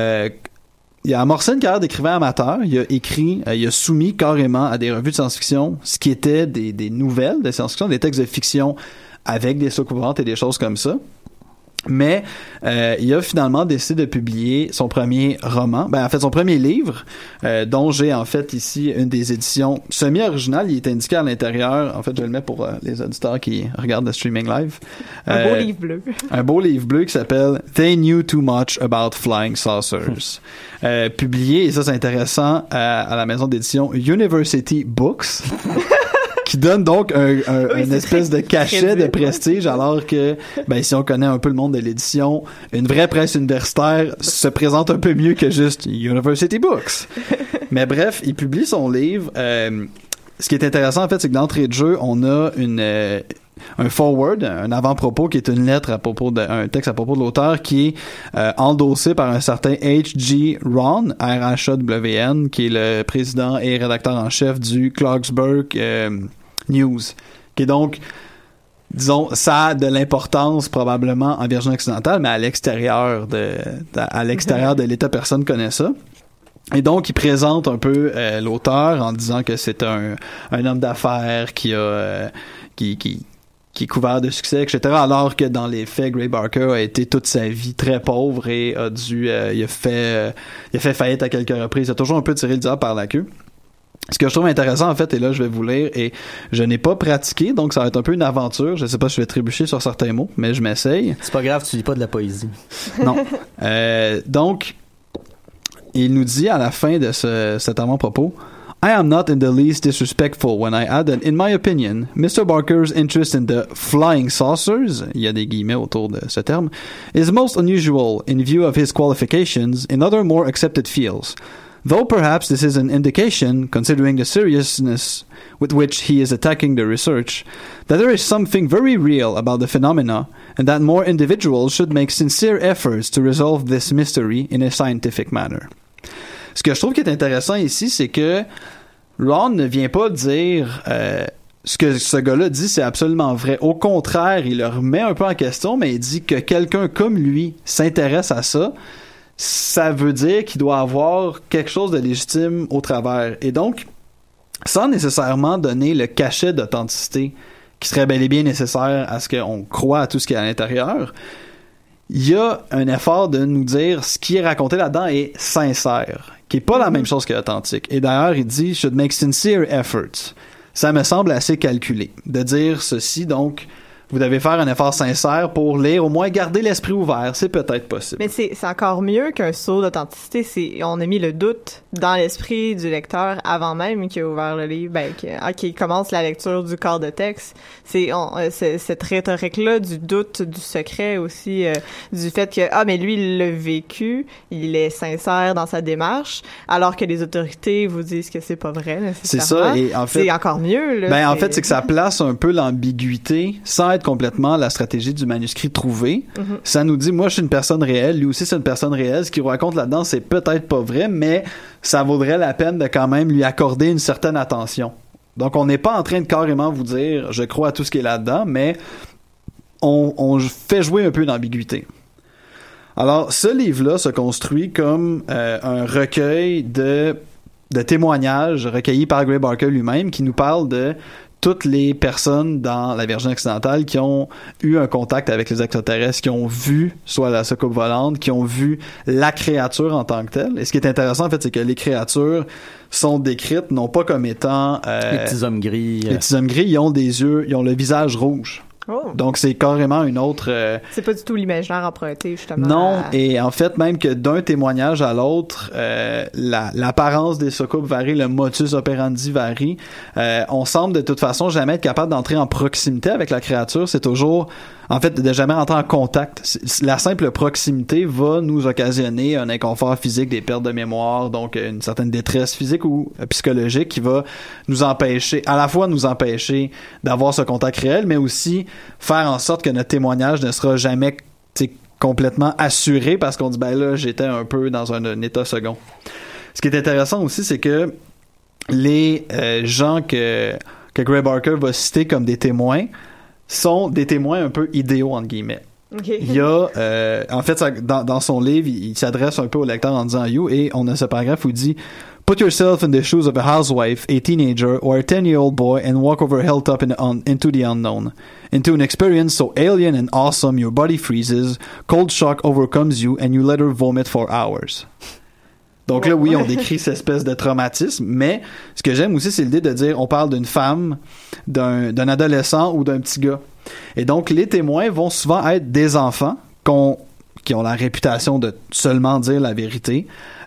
a amorcé une carrière d'écrivain amateur. Il a soumis carrément à des revues de science-fiction ce qui était des nouvelles de science-fiction, des textes de fiction avec des soucoupantes et des choses comme ça. Mais il a finalement décidé de publier son premier roman, en fait son premier livre, dont j'ai en fait ici une des éditions semi-originales. Il est indiqué à l'intérieur, en fait je le mets pour les auditeurs qui regardent le streaming live. Un beau livre bleu. Un beau livre bleu qui s'appelle They Knew Too Much About Flying Saucers. Publié, et ça c'est intéressant, à la maison d'édition University Books. Qui donne donc une espèce de cachet de prestige, alors que, si on connaît un peu le monde de l'édition, une vraie presse universitaire se présente un peu mieux que juste University Books. Mais bref, il publie son livre. Ce qui est intéressant, en fait, c'est que d'entrée de jeu, on a un forward, un avant-propos qui est une lettre un texte à propos de l'auteur qui est endossé par un certain H.G. Ron, R-H-A-W-N, qui est le président et rédacteur en chef du Clarksburg News, qui est donc, disons, ça a de l'importance probablement en Virginie occidentale, mais à l'extérieur de l'État, personne connaît ça. Et donc, il présente un peu l'auteur en disant que c'est un homme d'affaires qui est couvert de succès, etc. Alors que dans les faits, Gray Barker a été toute sa vie très pauvre et il a fait faillite à quelques reprises. Il a toujours un peu tiré le diable par la queue. Ce que je trouve intéressant, en fait, et là, je vais vous lire, et je n'ai pas pratiqué, donc ça va être un peu une aventure. Je sais pas si je vais trébucher sur certains mots, mais je m'essaye. C'est pas grave, tu lis pas de la poésie. Non. Donc, il nous dit à la fin de cet avant-propos, I am not in the least disrespectful when I add that, in my opinion, Mr. Barker's interest in the flying saucers, il y a des guillemets autour de ce terme, is most unusual in view of his qualifications in other more accepted fields. Though perhaps this is an indication, considering the seriousness with which he is attacking the research, that there is something very real about the phenomena, and that more individuals should make sincere efforts to resolve this mystery in a scientific manner. Ce que je trouve qui est intéressant ici, c'est que Ron ne vient pas dire ce que ce gars-là dit, c'est absolument vrai. Au contraire, il le remet un peu en question, mais il dit que quelqu'un comme lui s'intéresse à ça. Ça veut dire qu'il doit avoir quelque chose de légitime au travers. Et donc, sans nécessairement donner le cachet d'authenticité qui serait bel et bien nécessaire à ce qu'on croit à tout ce qui est à l'intérieur, il y a un effort de nous dire ce qui est raconté là-dedans est sincère, qui est pas la même chose que authentique. Et d'ailleurs, il dit « should make sincere efforts ». Ça me semble assez calculé de dire ceci, donc vous devez faire un effort sincère pour lire, au moins garder l'esprit ouvert, c'est peut-être possible. Mais c'est encore mieux qu'un saut d'authenticité. On a mis le doute dans l'esprit du lecteur avant même qu'il ait ouvert le livre, qu'il commence la lecture du corps de texte. C'est cette rhétorique-là du doute, du secret aussi, du fait que mais lui il l'a vécu, il est sincère dans sa démarche, alors que les autorités vous disent que c'est pas vrai nécessairement. C'est ça, et en fait, c'est encore mieux. Là, en fait, c'est que ça place un peu l'ambiguïté sans être complètement la stratégie du manuscrit trouvé. Mm-hmm. Ça nous dit, moi, je suis une personne réelle, lui aussi, c'est une personne réelle. Ce qu'il raconte là-dedans, c'est peut-être pas vrai, mais ça vaudrait la peine de quand même lui accorder une certaine attention. Donc, on n'est pas en train de carrément vous dire, je crois à tout ce qui est là-dedans, mais on fait jouer un peu d'ambiguïté. Alors, ce livre-là se construit comme un recueil de témoignages recueillis par Gray Barker lui-même qui nous parle de toutes les personnes dans la Virginie occidentale qui ont eu un contact avec les extraterrestres, qui ont vu soit la soucoupe volante, qui ont vu la créature en tant que telle. Et ce qui est intéressant, en fait, c'est que les créatures sont décrites non pas comme étant... les petits hommes gris. Les petits hommes gris, ils ont des yeux, ils ont le visage rouge. Oh. Donc, c'est carrément une autre... C'est pas du tout l'imaginaire emprunté, justement. Non, et en fait, même que d'un témoignage à l'autre, l'apparence des soucoupes varie, le modus operandi varie. On semble de toute façon jamais être capable d'entrer en proximité avec la créature. C'est toujours... En fait, de jamais entrer en contact. La simple proximité va nous occasionner un inconfort physique, des pertes de mémoire, donc une certaine détresse physique ou psychologique qui va nous empêcher, à la fois nous empêcher d'avoir ce contact réel, mais aussi faire en sorte que notre témoignage ne sera jamais complètement assuré parce qu'on dit, ben là, j'étais un peu dans un état second. Ce qui est intéressant aussi, c'est que les gens que Gray Barker va citer comme des témoins sont des témoins un peu idéaux, entre guillemets. Okay. Il y a, en fait, dans son livre, il s'adresse un peu au lecteur en disant « you », et on a ce paragraphe où il dit « Put yourself in the shoes of a housewife, a teenager, or a 10-year-old boy and walk over a hilltop into the unknown. Into an experience so alien and awesome your body freezes, cold shock overcomes you, and you let her vomit for hours. » Donc là, oui, on décrit cette espèce de traumatisme, mais ce que j'aime aussi, c'est l'idée de dire, on parle d'une femme, d'un adolescent ou d'un petit gars. Et donc, les témoins vont souvent être des enfants qui ont la réputation de seulement dire la vérité.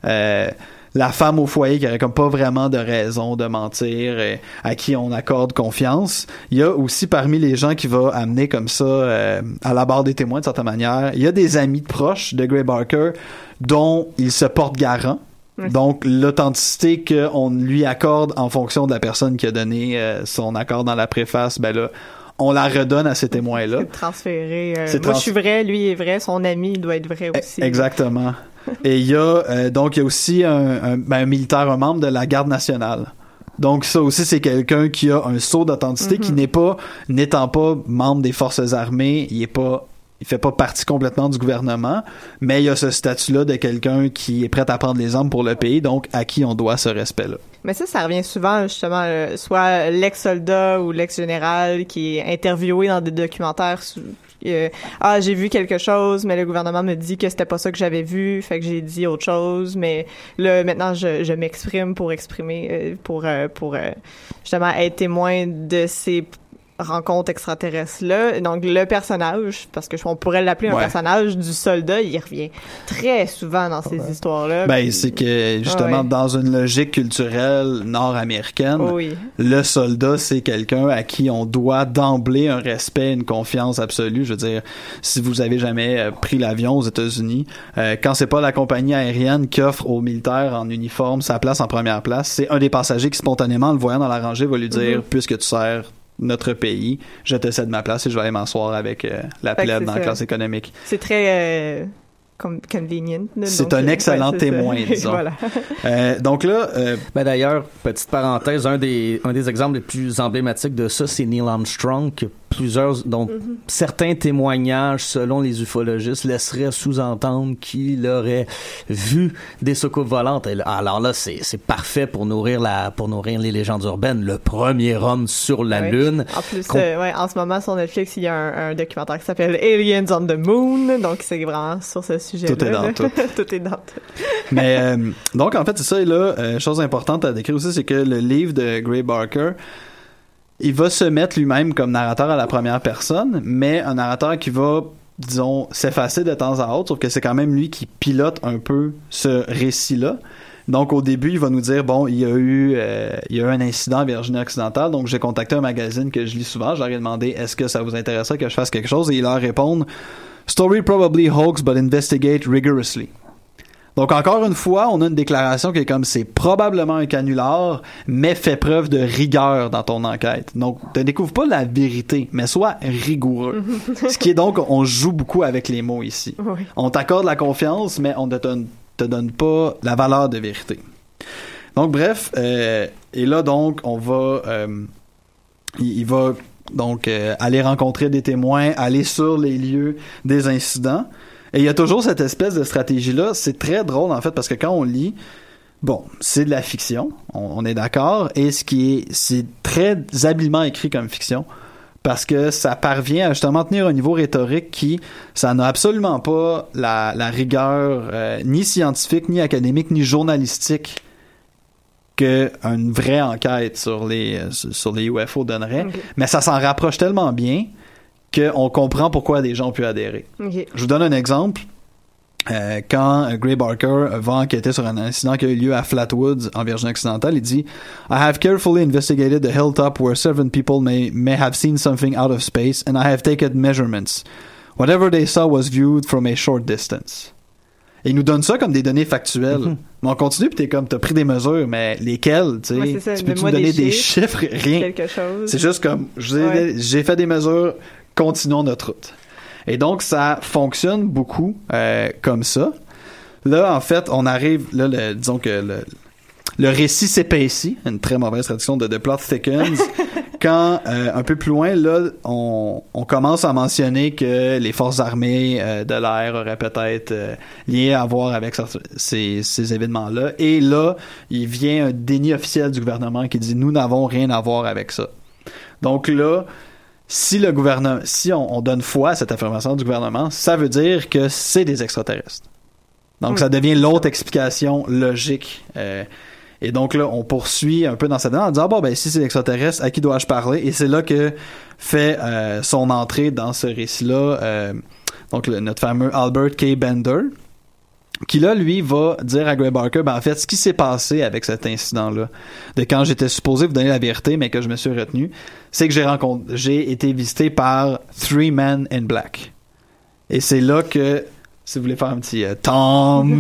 La femme au foyer qui aurait comme pas vraiment de raison de mentir, à qui on accorde confiance. Il y a aussi parmi les gens qui va amener comme ça à la barre des témoins de certaine manière, il y a des amis proches de Gray Barker dont il se porte garant. Oui. Donc, l'authenticité qu'on lui accorde en fonction de la personne qui a donné son accord dans la préface, ben là, on la redonne à ces témoins-là. C'est transféré. Moi, je suis vrai, lui est vrai, son ami, il doit être vrai aussi. Exactement. Et il y a donc il y a aussi un militaire, un membre de la Garde nationale. Donc ça aussi, c'est quelqu'un qui a un sceau d'authenticité qui n'étant pas membre des forces armées, il fait pas partie complètement du gouvernement, mais il y a ce statut-là de quelqu'un qui est prêt à prendre les armes pour le pays, donc à qui on doit ce respect-là. Mais ça revient souvent, justement, soit l'ex-soldat ou l'ex-général qui est interviewé dans des documentaires j'ai vu quelque chose, mais le gouvernement me dit que c'était pas ça que j'avais vu, fait que j'ai dit autre chose, mais là, maintenant, je m'exprime pour exprimer, pour justement être témoin de ces rencontre extraterrestre-là. Donc, le personnage, parce que on pourrait l'appeler un personnage du soldat, il revient très souvent dans ces histoires-là. Ben, c'est que, justement, dans une logique culturelle nord-américaine, le soldat, c'est quelqu'un à qui on doit d'emblée un respect, une confiance absolue. Je veux dire, si vous avez jamais pris l'avion aux États-Unis, quand c'est pas la compagnie aérienne qui offre aux militaires en uniforme sa place en première place, c'est un des passagers qui, spontanément, le voyant dans la rangée, va lui dire, puisque tu sers notre pays, je te cède ma place et je vais aller m'asseoir avec la plèbe dans la classe économique. C'est très convenient. C'est un excellent témoin, disons. Voilà. Donc là... d'ailleurs, petite parenthèse, un des exemples les plus emblématiques de ça, c'est Neil Armstrong, qui a certains témoignages, selon les ufologistes, laisseraient sous-entendre qu'il aurait vu des soucoupes volantes. Alors là, c'est parfait pour nourrir les légendes urbaines. Le premier homme sur la Lune. En plus, en ce moment, sur Netflix, il y a un documentaire qui s'appelle Aliens on the Moon. Donc, c'est vraiment sur ce sujet-là. Tout est dans tout. Tout est dans tout. Mais, donc, en fait, c'est ça. Et là, chose importante à décrire aussi, c'est que le livre de Gray Barker, il va se mettre lui-même comme narrateur à la première personne, mais un narrateur qui va, disons, s'effacer de temps à autre, sauf que c'est quand même lui qui pilote un peu ce récit-là. Donc, au début, il va nous dire, bon, il y a eu un incident en Virginie-Occidentale, donc j'ai contacté un magazine que je lis souvent, je leur ai demandé, est-ce que ça vous intéresserait que je fasse quelque chose? Et ils leur répondent, story probably hoax, but investigate rigorously. Donc, encore une fois, on a une déclaration qui est comme c'est probablement un canular, mais fais preuve de rigueur dans ton enquête. Donc, ne découvre pas la vérité, mais sois rigoureux. Ce qui est donc, on joue beaucoup avec les mots ici. Oui. On t'accorde la confiance, mais on ne te donne pas la valeur de vérité. Donc, bref, et là, donc, on va... il va donc aller rencontrer des témoins, aller sur les lieux des incidents. Et il y a toujours cette espèce de stratégie-là. C'est très drôle, en fait, parce que quand on lit, bon, c'est de la fiction, on est d'accord, et c'est très habilement écrit comme fiction, parce que ça parvient à justement tenir un niveau rhétorique ça n'a absolument pas la rigueur ni scientifique, ni académique, ni journalistique qu'une vraie enquête sur les UFO donnerait, mais ça s'en rapproche tellement bien qu'on comprend pourquoi des gens ont pu adhérer. Okay. Je vous donne un exemple. Quand Gray Barker va enquêter sur un incident qui a eu lieu à Flatwoods, en Virginie-Occidentale, il dit « I have carefully investigated the hilltop where 7 people may have seen something out of space, and I have taken measurements. Whatever they saw was viewed from a short distance. » Et il nous donne ça comme des données factuelles. Mm-hmm. Mais on continue, puis t'as pris des mesures, mais lesquelles, tu sais? Tu peux-tu me donner des chiffres? Rien. Quelque chose. C'est juste comme, j'ai fait des mesures, continuons notre route. Et donc, ça fonctionne beaucoup comme ça. Là, en fait, on arrive, là, disons que le récit s'épaissit, une très mauvaise traduction de The Plot Thickens, quand, un peu plus loin, là, on commence à mentionner que les forces armées de l'air auraient peut-être lié à voir avec ces événements-là. Et là, il vient un déni officiel du gouvernement qui dit « Nous n'avons rien à voir avec ça ». Donc là, si le gouvernement, si on donne foi à cette affirmation du gouvernement, ça veut dire que c'est des extraterrestres. Donc ça devient l'autre explication logique. Et donc là, on poursuit un peu dans cette année en disant bon ben si c'est extraterrestre, à qui dois-je parler? Et c'est là que fait son entrée dans ce récit-là. Donc notre fameux Albert K. Bender, qui là, lui, va dire à Gray Barker, ben en fait, ce qui s'est passé avec cet incident-là, de quand j'étais supposé vous donner la vérité, mais que je me suis retenu, c'est que j'ai été visité par 3 Men in Black. Et c'est là que, si vous voulez faire un petit Tom,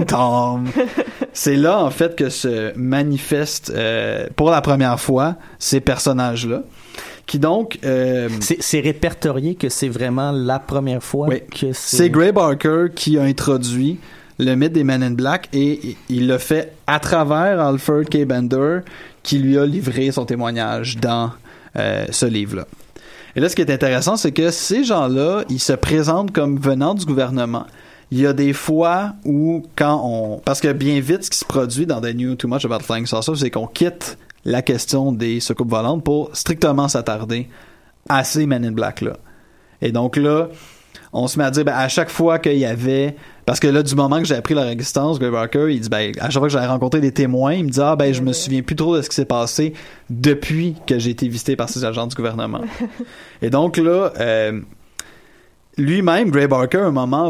c'est là, en fait, que se manifestent pour la première fois ces personnages-là. Qui donc... C'est répertorié que c'est vraiment la première fois que c'est Gray Barker qui a introduit le mythe des Men in Black et il l'a fait à travers Alfred K. Bender qui lui a livré son témoignage dans ce livre-là. Et là, ce qui est intéressant, c'est que ces gens-là, ils se présentent comme venant du gouvernement. Il y a des fois où parce que bien vite, ce qui se produit dans The Knew Too Much About Flying Saucers, c'est qu'on quitte la question des soucoupes volantes pour strictement s'attarder à ces Men in Black-là. Et donc là, on se met à dire, à chaque fois qu'il y avait... Parce que là, du moment que j'ai appris leur existence, Gray Barker, il dit, à chaque fois que j'avais rencontré des témoins, il me dit, je me souviens plus trop de ce qui s'est passé depuis que j'ai été visité par ces agents du gouvernement. Et donc là... lui-même, Gray Barker, à un moment,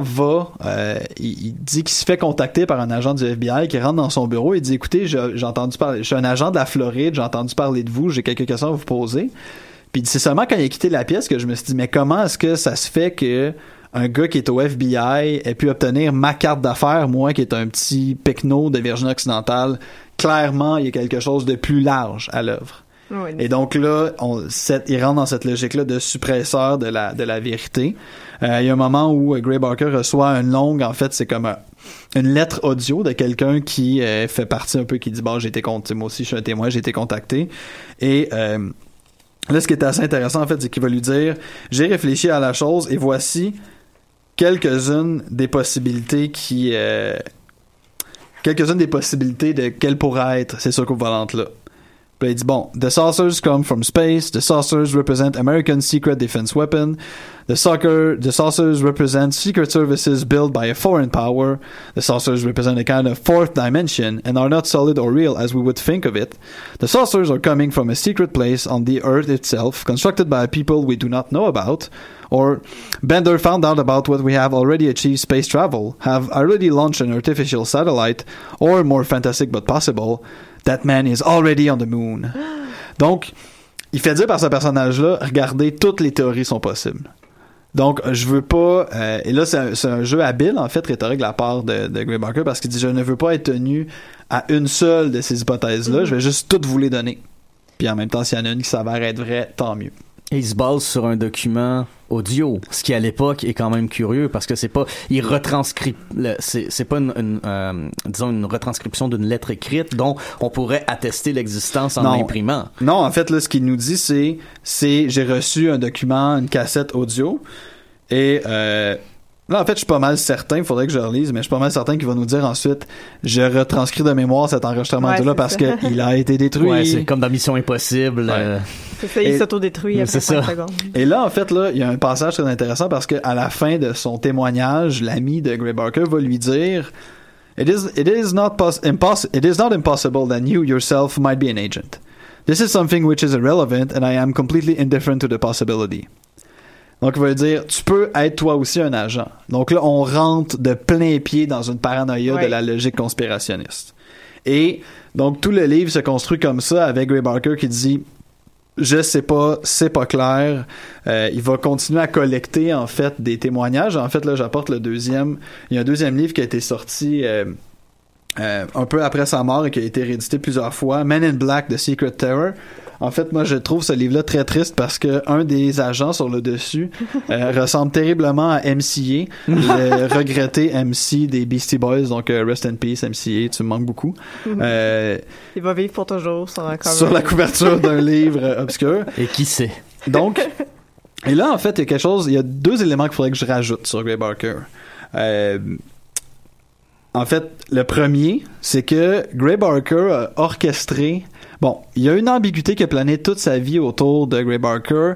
il dit qu'il se fait contacter par un agent du FBI qui rentre dans son bureau et dit, écoutez, j'ai entendu parler, je suis un agent de la Floride, j'ai entendu parler de vous, j'ai quelques questions à vous poser. Puis c'est seulement quand il a quitté la pièce que je me suis dit, mais comment est-ce que ça se fait que un gars qui est au FBI ait pu obtenir ma carte d'affaires, moi qui est un petit pecno de Virginie-Occidentale? Clairement, il y a quelque chose de plus large à l'œuvre. Oui. Et donc là, il rentre dans cette logique-là de suppresseur de la vérité. Il y a un moment où Gray Barker reçoit une longue, en fait, c'est comme une lettre audio de quelqu'un qui fait partie un peu, qui dit, j'ai été moi aussi je suis un témoin, j'ai été contacté. Et Là, ce qui est assez intéressant, en fait, c'est qu'il va lui dire « J'ai réfléchi à la chose et voici quelques-unes des possibilités de quelle pourrait être ces soucoupes volantes-là. » Puis il dit, bon, the saucers come from space, the saucers represent American secret defense weapon, the saucers represent secret services built by a foreign power, the saucers represent a kind of fourth dimension and are not solid or real as we would think of it, the saucers are coming from a secret place on the earth itself, constructed by people we do not know about, or Bender found out about what we have already achieved space travel, have already launched an artificial satellite, or more fantastic but possible, that man is already on the moon. Donc, il fait dire par ce personnage-là, regardez, toutes les théories sont possibles. Donc, je veux pas... et là, c'est un jeu habile, en fait, rhétorique de la part de Gray Barker, parce qu'il dit, je ne veux pas être tenu à une seule de ces hypothèses-là, je vais juste toutes vous les donner. Puis en même temps, s'il y en a une qui s'avère être vraie, tant mieux. Et il se base sur un document audio, ce qui à l'époque est quand même curieux parce que c'est pas, il retranscrit, c'est pas disons une retranscription d'une lettre écrite dont on pourrait attester l'existence en l'imprimant. Non, en fait là, ce qu'il nous dit c'est j'ai reçu un document, une cassette audio et là, en fait, je suis pas mal certain, il faudrait que je le relise, mais je suis pas mal certain qu'il va nous dire ensuite, je retranscris de mémoire cet enregistrement-là parce qu'il a été détruit. Ouais, c'est comme dans Mission Impossible. Ouais. C'est ça, il s'autodétruit après 5 secondes. Et là, en fait, là, il y a un passage très intéressant parce que à la fin de son témoignage, l'ami de Gray Barker va lui dire, It is not impossible that you yourself might be an agent. This is something which is irrelevant and I am completely indifferent to the possibility. Donc, il va dire, tu peux être toi aussi un agent. Donc là, on rentre de plein pied dans une paranoïa de la logique conspirationniste. Et donc, tout le livre se construit comme ça avec Gray Barker qui dit, je sais pas, c'est pas clair. Il va continuer à collecter, en fait, des témoignages. En fait, là, j'apporte le deuxième. Il y a un deuxième livre qui a été sorti un peu après sa mort et qui a été réédité plusieurs fois. Men in Black, The Secret Terror. En fait, moi, je trouve ce livre-là très triste parce que un des agents sur le dessus ressemble terriblement à MCA, le regretté MC des Beastie Boys. Donc, rest in peace, MCA, tu me manques beaucoup. Il va vivre pour toujours sur la couverture d'un livre obscur. Et qui sait? Donc, et là, en fait, il y a deux éléments qu'il faudrait que je rajoute sur Gray Barker. En fait, le premier, c'est que Gray Barker a orchestré... Bon, il y a une ambiguïté qui a plané toute sa vie autour de Gray Barker.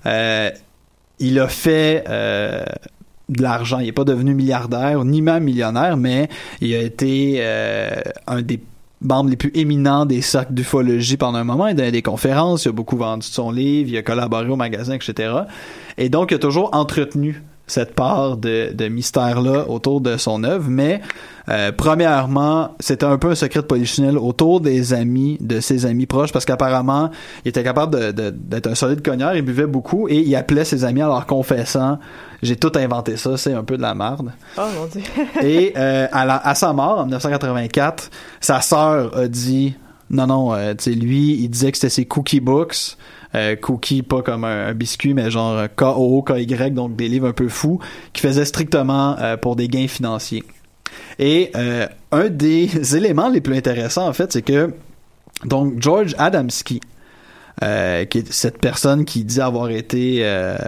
Il a fait de l'argent. Il n'est pas devenu milliardaire, ni même millionnaire, mais il a été un des membres les plus éminents des cercles d'ufologie pendant un moment. Il a donné des conférences, il a beaucoup vendu de son livre, il a collaboré au magasin, etc. Et donc, il a toujours entretenu cette part de mystère-là autour de son œuvre, mais premièrement, c'était un peu un secret de polichinelle autour des amis, de ses amis proches, parce qu'apparemment, il était capable d'être un solide cogneur, il buvait beaucoup, et il appelait ses amis en leur confessant « J'ai tout inventé ça, c'est un peu de la merde. » Oh mon Dieu! Et à sa mort, en 1984, sa sœur a dit « Non, tu sais, lui, il disait que c'était ses cookie books, cookie pas comme un biscuit mais genre K-O-O-K-Y, donc des livres un peu fous qui faisaient strictement pour des gains financiers. Et un des éléments les plus intéressants en fait, c'est que donc George Adamski, qui est cette personne qui dit avoir été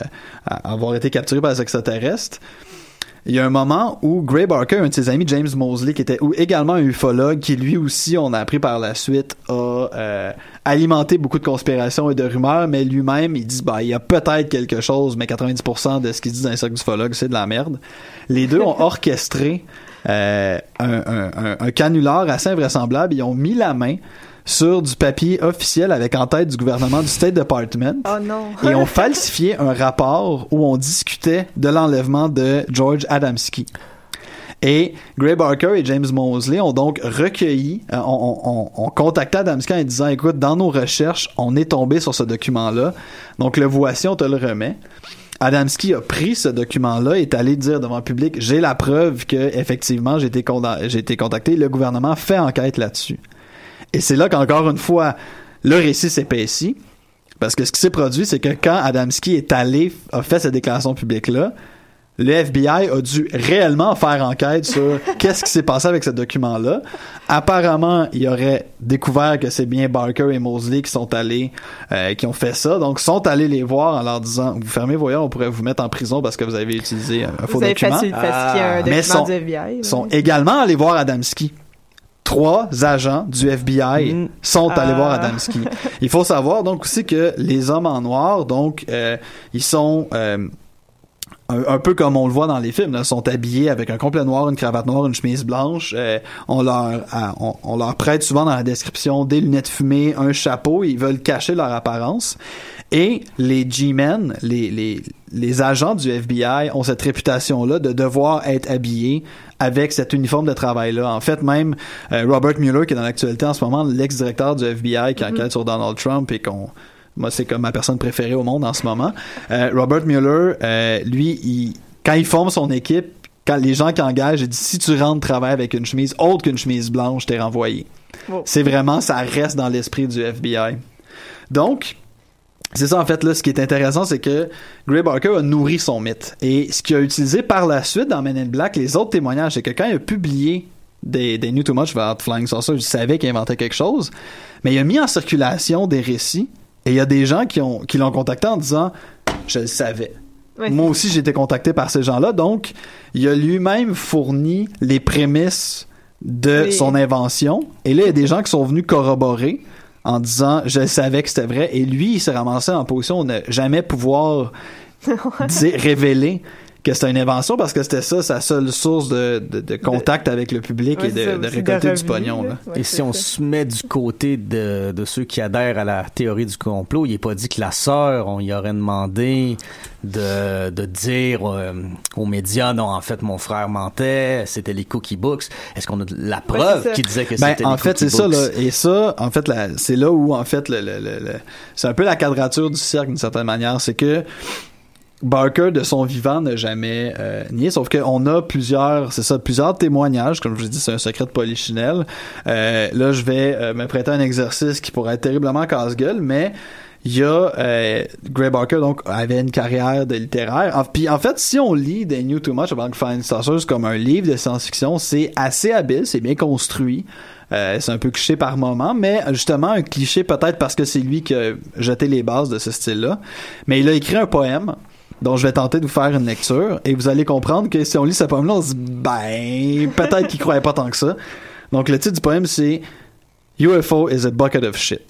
capturé par les extraterrestres, il y a un moment où Gray Barker, un de ses amis, James Moseley, qui était également un ufologue, qui lui aussi, on a appris par la suite, a alimenté beaucoup de conspirations et de rumeurs, mais lui-même, il dit, il y a peut-être quelque chose, mais 90% de ce qu'il dit dans les cercles d'ufologues, c'est de la merde. Les deux ont orchestré un canular assez invraisemblable. Ils ont mis la main sur du papier officiel avec en tête du gouvernement du State Department. Oh non. Et ont falsifié un rapport où on discutait de l'enlèvement de George Adamski. Et Gray Barker et James Moseley ont donc recueilli, on contacté Adamski en disant, écoute, dans nos recherches, on est tombé sur ce document-là. Donc le voici, on te le remet. Adamski a pris ce document-là et est allé dire devant le public, j'ai la preuve que effectivement j'ai été contacté. Le gouvernement fait enquête là-dessus. Et c'est là qu'encore une fois, le récit s'épaissit. Parce que ce qui s'est produit, c'est que quand Adamski a fait cette déclaration publique-là, Le FBI a dû réellement faire enquête sur qu'est-ce qui s'est passé avec ce document-là. Apparemment, il aurait découvert que c'est bien Barker et Mosley qui sont allés, qui ont fait ça. Donc, sont allés les voir en leur disant, vous fermez vos yeux, on pourrait vous mettre en prison parce que vous avez utilisé un faux document. Vous avez falsifié un document du FBI. Mais sont également allés voir Adamski. 3 agents du FBI sont allés voir Adamski. Il faut savoir donc aussi que les hommes en noir, donc, ils sont... un peu comme on le voit dans les films, là, sont habillés avec un complet noir, une cravate noire, une chemise blanche. On leur prête souvent dans la description des lunettes fumées, un chapeau. Ils veulent cacher leur apparence. Et les G-Men, les agents du FBI ont cette réputation-là de devoir être habillés avec cet uniforme de travail-là. En fait, même Robert Mueller, qui est dans l'actualité en ce moment, l'ex-directeur du FBI qui enquête sur Donald Trump et moi, c'est comme ma personne préférée au monde en ce moment. Robert Mueller, lui, quand il forme son équipe, quand les gens qui engagent, il dit, si tu rentres travailler avec une chemise autre qu'une chemise blanche, t'es renvoyé. Oh. C'est vraiment, ça reste dans l'esprit du FBI. Donc, c'est ça, en fait, là, ce qui est intéressant, c'est que Gray Barker a nourri son mythe. Et ce qu'il a utilisé par la suite dans Men in Black, les autres témoignages, c'est que quand il a publié des Knew Too Much about Flying Saucer, je savais qu'il inventait quelque chose, mais il a mis en circulation des récits. Et il y a des gens qui l'ont contacté en disant « Je le savais ». Oui. Moi aussi, j'ai été contacté par ces gens-là. Donc, il a lui-même fourni les prémices de son invention. Et là, il y a des gens qui sont venus corroborer en disant « Je le savais que c'était vrai ». Et lui, il s'est ramassé en position de ne jamais pouvoir révéler que c'était une invention parce que c'était ça sa seule source de contact avec le public et de récolter du pognon. Là. Ouais, et si on se met du côté de ceux qui adhèrent à la théorie du complot, il n'est pas dit que la sœur, on y aurait demandé de dire aux médias, non, en fait, mon frère mentait, c'était les cookie books. Est-ce qu'on a la preuve qui disait que c'était les cookie books? En fait, c'est ça, là. Et ça, en fait, c'est là où, en fait, c'est un peu la quadrature du cercle, d'une certaine manière. C'est que Barker, de son vivant, n'a jamais nié, sauf qu'on a plusieurs témoignages, comme je vous ai dit, c'est un secret de polichinelle. Là, je vais me prêter un exercice qui pourrait être terriblement casse-gueule, mais il y a Gray Barker, donc, avait une carrière de littéraire. Puis en fait, si on lit des Knew Too Much about Flying Saucers comme un livre de science-fiction, c'est assez habile, c'est bien construit. C'est un peu cliché par moment, mais justement un cliché peut-être parce que c'est lui qui a jeté les bases de ce style-là. Mais il a écrit un poème dont je vais tenter de vous faire une lecture, et vous allez comprendre que si on lit ce poème-là, on se dit, peut-être qu'il croyait pas tant que ça. Donc, le titre du poème, c'est « UFO is a bucket of shit ».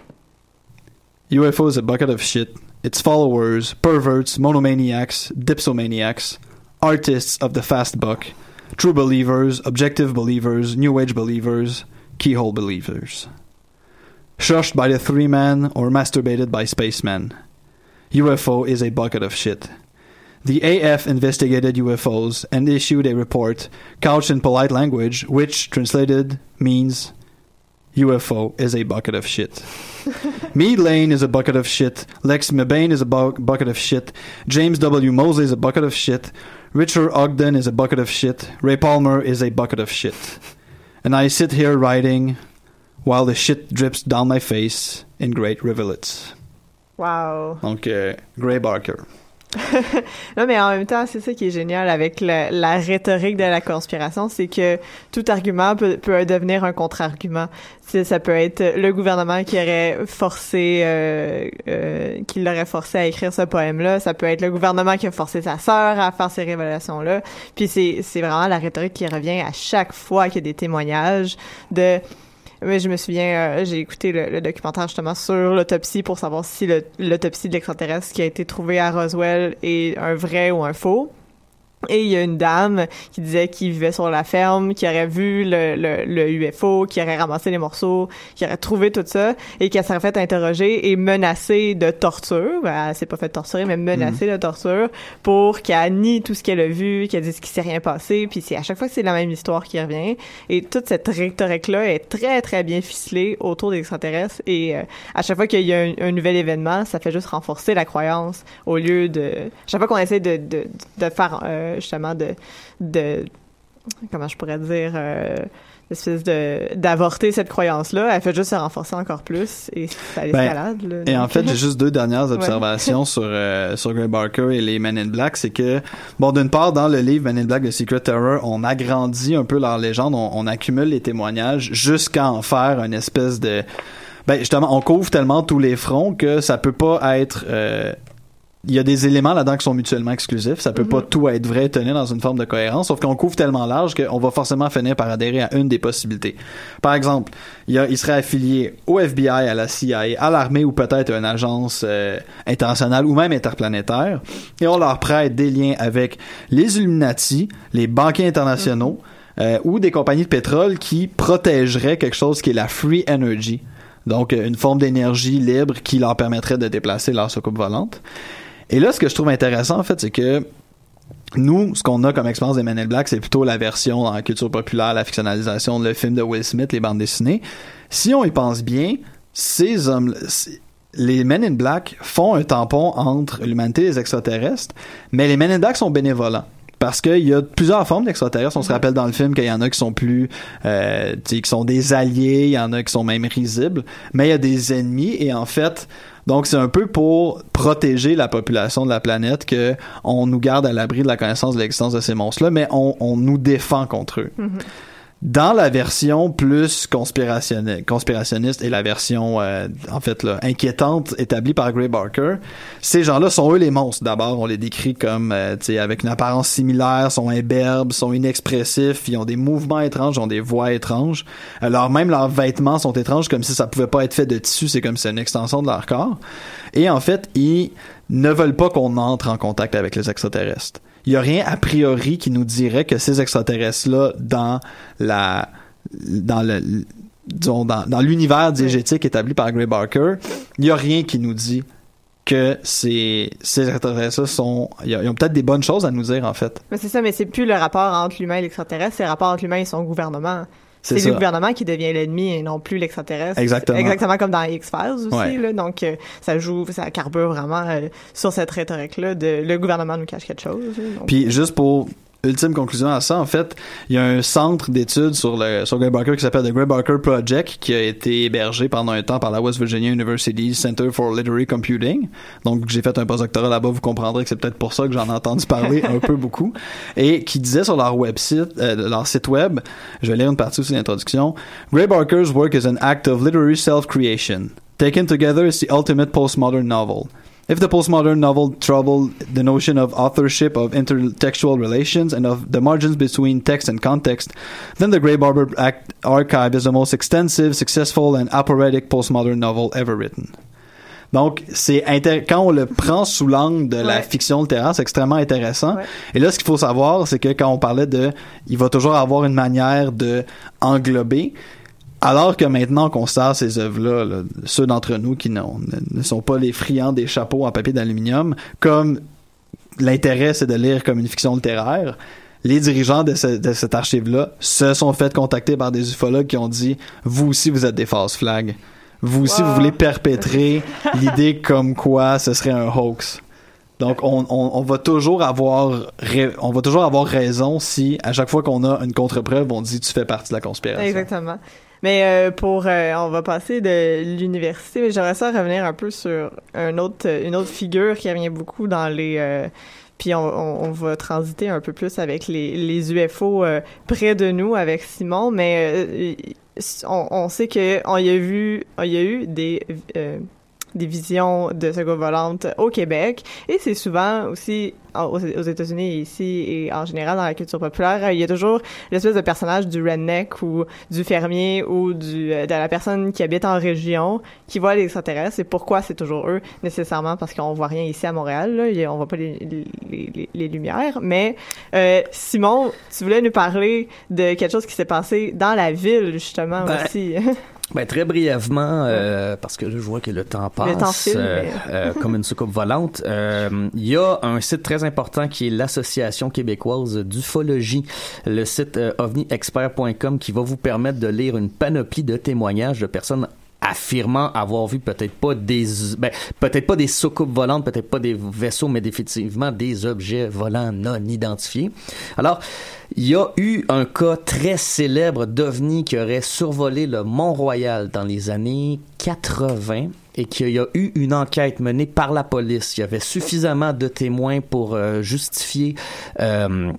UFO is a bucket of shit. Its followers, perverts, monomaniacs, dipsomaniacs, artists of the fast buck, true believers, objective believers, new age believers, keyhole believers. Shushed by the 3-man or masturbated by spacemen. UFO is a bucket of shit. The AF investigated UFOs and issued a report couched in polite language, which, translated, means UFO is a bucket of shit. Meade Lane is a bucket of shit. Lex Mebane is a bucket of shit. James W. Mosley is a bucket of shit. Richard Ogden is a bucket of shit. Ray Palmer is a bucket of shit. And I sit here writing while the shit drips down my face in great rivulets. Wow. Donc, Gray Barker. Non, mais en même temps, c'est ça qui est génial avec la rhétorique de la conspiration, c'est que tout argument peut devenir un contre-argument. Ça peut être le gouvernement qui aurait forcé, qui l'aurait forcé à écrire ce poème-là. Ça peut être le gouvernement qui a forcé sa sœur à faire ces révélations-là. Puis c'est vraiment la rhétorique qui revient à chaque fois qu'il y a des témoignages de... Mais je me souviens, j'ai écouté le documentaire justement sur l'autopsie pour savoir si l'autopsie de l'extraterrestre qui a été trouvée à Roswell est un vrai ou un faux. Et il y a une dame qui disait qu'il vivait sur la ferme, qui aurait vu le UFO, qui aurait ramassé les morceaux, qui aurait trouvé tout ça, et qui s'est fait interroger et menacée de torture. Elle s'est pas fait torturer, mais menacée de torture pour qu'elle nie tout ce qu'elle a vu, qu'elle dise qu'il s'est rien passé. Puis c'est à chaque fois que c'est la même histoire qui revient. Et toute cette rhétorique-là est très, très bien ficelée autour des extraterrestres. Et à chaque fois qu'il y a un nouvel événement, ça fait juste renforcer la croyance au lieu de... À chaque fois qu'on essaie de faire... justement de comment je pourrais dire espèce d'avorter cette croyance-là, elle fait juste se renforcer encore plus et ça l'escalade. Et en fait, j'ai juste 2 dernières observations sur Gray Barker et les Men in Black, c'est que, bon, d'une part, dans le livre Men in Black de Secret Terror, on agrandit un peu leur légende, on accumule les témoignages jusqu'à en faire une espèce de... justement, on couvre tellement tous les fronts que ça peut pas être... il y a des éléments là-dedans qui sont mutuellement exclusifs. Ça peut pas tout être vrai et tenir dans une forme de cohérence, sauf qu'on couvre tellement large qu'on va forcément finir par adhérer à une des possibilités. Par exemple, il serait affilié au FBI, à la CIA, à l'armée ou peut-être à une agence internationale ou même interplanétaire, et on leur prête des liens avec les Illuminati, les banquiers internationaux ou des compagnies de pétrole qui protégeraient quelque chose qui est la free energy, donc une forme d'énergie libre qui leur permettrait de déplacer leur soucoupe volante. Et là, ce que je trouve intéressant, en fait, c'est que nous, ce qu'on a comme expérience des Men in Black, c'est plutôt la version dans la culture populaire, la fictionnalisation, le film de Will Smith, les bandes dessinées. Si on y pense bien, ces hommes, les Men in Black font un tampon entre l'humanité et les extraterrestres, mais les Men in Black sont bénévolents. Parce qu'il y a plusieurs formes d'extraterrestres. On se rappelle dans le film qu'il y en a qui sont plus, qui sont des alliés, il y en a qui sont même risibles, mais il y a des ennemis et en fait, donc c'est un peu pour protéger la population de la planète que on nous garde à l'abri de la connaissance de l'existence de ces monstres-là, mais on nous défend contre eux. Mm-hmm. Dans la version plus conspirationniste et la version en fait là, inquiétante établie par Gray Barker, ces gens-là sont eux les monstres. D'abord, on les décrit comme avec une apparence similaire, sont imberbes, sont inexpressifs, ils ont des mouvements étranges, ils ont des voix étranges. Alors même leurs vêtements sont étranges, comme si ça pouvait pas être fait de tissu, c'est comme si c'est une extension de leur corps. Et en fait, ils ne veulent pas qu'on entre en contact avec les extraterrestres. Il y a rien a priori qui nous dirait que ces extraterrestres-là dans l'univers diégétique établi par Gray Barker, il y a rien qui nous dit que ces extraterrestres ils ont peut-être des bonnes choses à nous dire en fait. Mais c'est ça, mais c'est plus le rapport entre l'humain et l'extraterrestre, c'est le rapport entre l'humain et son gouvernement. C'est le gouvernement qui devient l'ennemi et non plus l'extraterrestre. Exactement comme dans X-Files aussi. Ouais. Là, donc, ça carbure vraiment sur cette rhétorique-là de le gouvernement nous cache quelque chose. Donc. Puis, juste pour ultime conclusion à ça, en fait, il y a un centre d'études sur Gray Barker qui s'appelle The Gray Barker Project, qui a été hébergé pendant un temps par la West Virginia University Center for Literary Computing. Donc, j'ai fait un postdoctorat là-bas, vous comprendrez que c'est peut-être pour ça que j'en ai entendu parler un peu beaucoup. Et qui disait sur leur site web, je vais lire une partie aussi de l'introduction, Gray Barker's work is an act of literary self-creation. Taken together, it's the ultimate postmodern novel. If the postmodern novel troubled the notion of authorship, of intertextual relations, and of the margins between text and context, then the Gray Barker Archive is the most extensive, successful, and aporetic postmodern novel ever written. Donc, quand on le prend sous l'angle de la fiction littéraire, c'est extrêmement intéressant. Ouais. Et là, ce qu'il faut savoir, c'est que quand on parlait il va toujours avoir une manière de englober. Alors que maintenant on constate ces œuvres-là, là, ceux d'entre nous qui ne sont pas les friands des chapeaux en papier d'aluminium, comme l'intérêt c'est de lire comme une fiction littéraire, les dirigeants de cette archive-là se sont fait contacter par des ufologues qui ont dit « Vous aussi, vous êtes des false flags. Vous aussi, vous voulez perpétrer l'idée comme quoi ce serait un hoax. » Donc, on va toujours avoir raison si, à chaque fois qu'on a une contre-preuve, on dit « Tu fais partie de la conspiration. » Exactement. Mais on va passer de l'université, mais j'aimerais ça revenir un peu sur une autre figure qui revient beaucoup dans les puis on va transiter un peu plus avec les UFO près de nous avec Simon, mais on sait que il y a eu des visions de secours volantes au Québec, et c'est souvent aussi aux États-Unis ici et en général dans la culture populaire, il y a toujours l'espèce de personnage du redneck ou du fermier ou de la personne qui habite en région qui voit les extraterrestres. Et pourquoi c'est toujours eux? Nécessairement parce qu'on voit rien ici à Montréal, là, on voit pas les lumières. Mais Simon, tu voulais nous parler de quelque chose qui s'est passé dans la ville justement aussi. Ben, très brièvement, parce que je vois que le temps passe. Le temps file, comme une soucoupe volante. Il y a un site très important qui est l'Association québécoise d'ufologie, le site ovniexpert.com, qui va vous permettre de lire une panoplie de témoignages de personnes affirmant avoir vu peut-être pas des soucoupes volantes, peut-être pas des vaisseaux, mais définitivement des objets volants non identifiés. Alors, il y a eu un cas très célèbre d'OVNI qui aurait survolé le Mont-Royal dans les années 80 et qu'il y a eu une enquête menée par la police. Il y avait suffisamment de témoins pour justifier une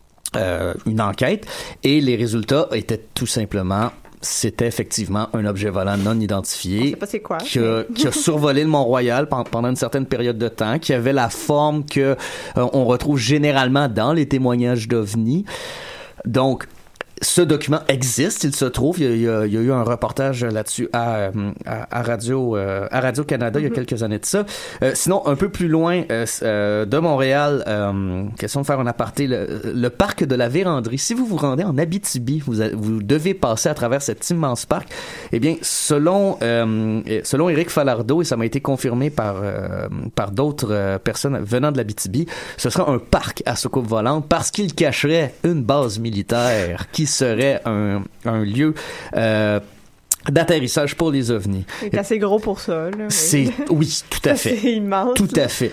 enquête et les résultats étaient tout simplement... C'était effectivement un objet volant non identifié. On sait pas c'est quoi. Qui a survolé le Mont-Royal pendant une certaine période de temps, qui avait la forme que on retrouve généralement dans les témoignages d'OVNI. Donc, ce document existe, il se trouve. Il y a eu un reportage là-dessus à Radio-Canada il y a quelques années de ça. Sinon, un peu plus loin de Montréal, question de faire un aparté, le parc de la Vérandrie. Si vous vous rendez en Abitibi, vous devez passer à travers cet immense parc. Eh bien, selon Éric Falardeau, et ça m'a été confirmé par d'autres personnes venant de l'Abitibi, ce sera un parc à soucoupe volante parce qu'il cacherait une base militaire qui serait un lieu d'atterrissage pour les ovnis. C'est assez gros pour ça, là. Oui, tout à fait. C'est immense. Tout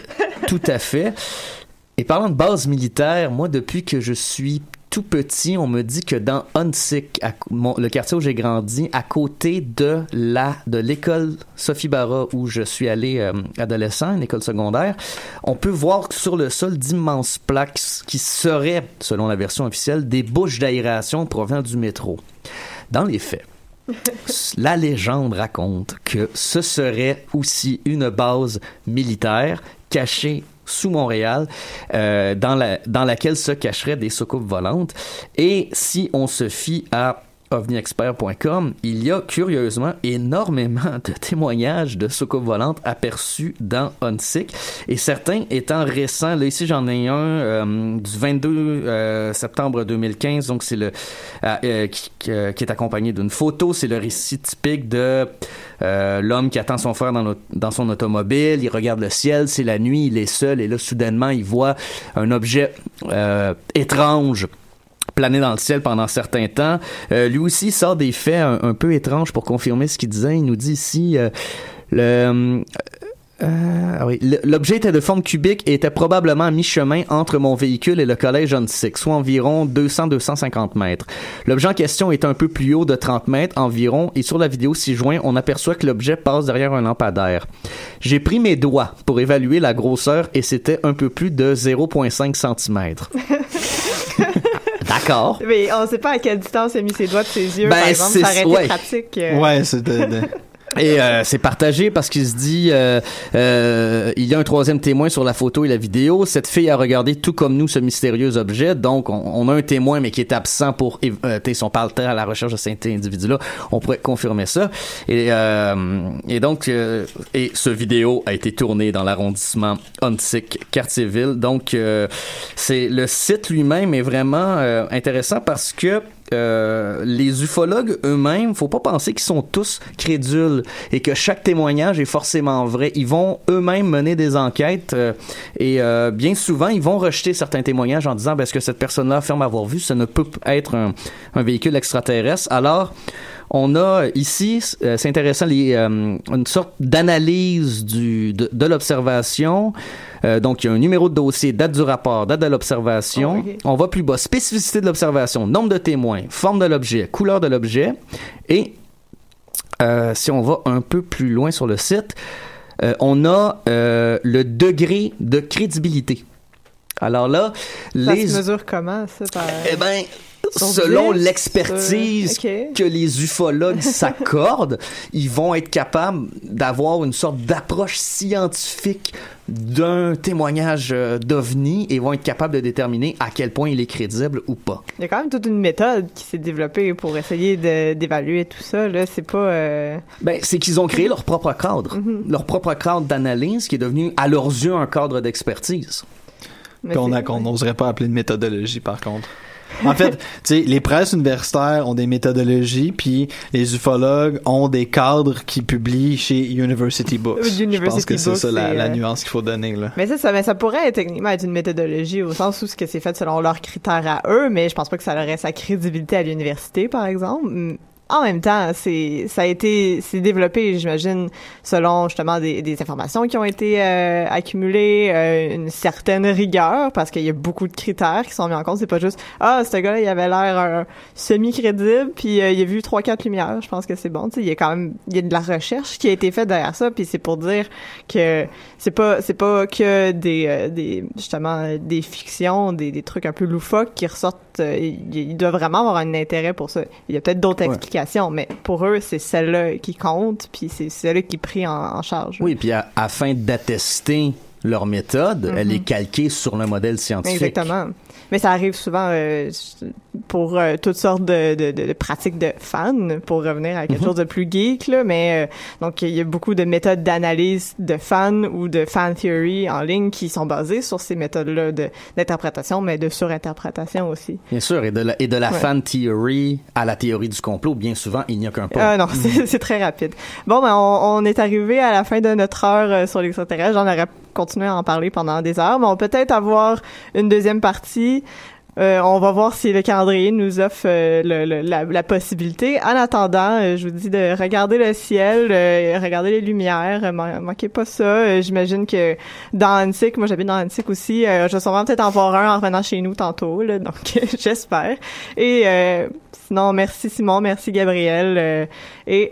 à fait. Et parlant de base militaire, moi, depuis que je suis tout petit, on me dit que dans Huntsic, le quartier où j'ai grandi, à côté de l'école Sophie Barra où je suis allé adolescent, une école secondaire, on peut voir sur le sol d'immenses plaques qui seraient, selon la version officielle, des bouches d'aération provenant du métro. Dans les faits, la légende raconte que ce serait aussi une base militaire cachée sous Montréal, dans laquelle se cacheraient des soucoupes volantes. Et si on se fie à ovniexpert.com, il y a curieusement énormément de témoignages de soucoupes volantes aperçus dans Huntsic, et certains étant récents. Là, ici, j'en ai un du 22 septembre 2015, donc c'est qui est accompagné d'une photo. C'est le récit typique de l'homme qui attend son frère dans son automobile, il regarde le ciel, c'est la nuit, il est seul, et là, soudainement, il voit un objet étrange planer dans le ciel pendant un certain temps. Lui aussi sort des faits un peu étranges pour confirmer ce qu'il disait. Il nous dit ici l'objet était de forme cubique et était probablement à mi-chemin entre mon véhicule et le collège Huntsic, soit environ 200-250 mètres. L'objet en question est un peu plus haut de 30 mètres environ, et sur la vidéo 6 juin, on aperçoit que l'objet passe derrière un lampadaire. J'ai pris mes doigts pour évaluer la grosseur et c'était un peu plus de 0,5 cm. D'accord. Mais on ne sait pas à quelle distance il a mis ses doigts de ses yeux, par exemple. Ça aurait été pratique. Ouais, c'est Et c'est partagé parce qu'il se dit il y a un troisième témoin sur la photo et la vidéo. Cette fille a regardé tout comme nous ce mystérieux objet. Donc, on a un témoin, mais qui est absent pour... si on parle à la recherche de cet individu-là, on pourrait confirmer ça. Et donc, ce vidéo a été tourné dans l'arrondissement Huntsic, Quartier-Ville. Donc, c'est le site lui-même est vraiment intéressant parce que les ufologues eux-mêmes, faut pas penser qu'ils sont tous crédules et que chaque témoignage est forcément vrai. Ils vont eux-mêmes mener des enquêtes et bien souvent, ils vont rejeter certains témoignages en disant est-ce que cette personne-là affirme avoir vu, ça ne peut être un véhicule extraterrestre. Alors, on a ici, c'est intéressant, une sorte d'analyse de l'observation. Donc, il y a un numéro de dossier, date du rapport, date de l'observation. Okay. On va plus bas. Spécificité de l'observation, nombre de témoins, forme de l'objet, couleur de l'objet. Et si on va un peu plus loin sur le site, on a le degré de crédibilité. Alors là, ça se mesure comment, ça? Eh bien, selon l'expertise que les ufologues s'accordent, ils vont être capables d'avoir une sorte d'approche scientifique d'un témoignage d'OVNI et vont être capables de déterminer à quel point il est crédible ou pas. Il y a quand même toute une méthode qui s'est développée pour essayer d'évaluer tout ça. Là, c'est pas... c'est qu'ils ont créé leur propre cadre. Leur propre cadre d'analyse qui est devenu, à leurs yeux, un cadre d'expertise. Qu'on n'oserait pas appeler de méthodologie, par contre. En fait, tu sais, les presses universitaires ont des méthodologies, puis les ufologues ont des cadres qui publient chez University Books. Je pense que c'est ça la nuance qu'il faut donner, là. Mais ça pourrait techniquement être une méthodologie au sens où ce que c'est fait selon leurs critères à eux, mais je pense pas que ça aurait sa crédibilité à l'université, par exemple. en même temps, c'est développé, j'imagine, selon justement des informations qui ont été accumulées, une certaine rigueur, parce qu'il y a beaucoup de critères qui sont mis en compte. C'est pas juste ce gars-là, il avait l'air semi-crédible, puis il a vu 3-4 lumières. Je pense que c'est bon. Tu sais, il y a de la recherche qui a été faite derrière ça, puis c'est pour dire que c'est pas que des justement des fictions, des trucs un peu loufoques qui ressortent. Il doit vraiment avoir un intérêt pour ça. Il y a peut-être d'autres explications, mais pour eux, c'est celle-là qui compte, puis c'est celle-là qui est prise en charge. Oui, puis afin d'attester leur méthode, elle est calquée sur le modèle scientifique. Exactement. Mais ça arrive souvent pour toutes sortes de pratiques de fans, pour revenir à quelque chose de plus geek, là. Mais donc, il y a beaucoup de méthodes d'analyse de fans ou de fan theory en ligne qui sont basées sur ces méthodes-là d'interprétation, mais de surinterprétation aussi. Bien sûr, et de la fan theory à la théorie du complot, bien souvent, il n'y a qu'un pas. Non, c'est très rapide. Bon, ben, on est arrivé à la fin de notre heure sur l'extraterrestre. J'en aurais continué à en parler pendant des heures, mais on peut peut-être avoir une deuxième partie. On va voir si le calendrier nous offre la possibilité. En attendant, je vous dis de regarder le ciel, regarder les lumières, manquez pas ça. J'imagine que dans Annecy, moi j'habite dans Annecy aussi, je vais sûrement peut-être en voir un en revenant chez nous tantôt, là, donc j'espère. Et sinon, merci Simon, merci Gabriel, et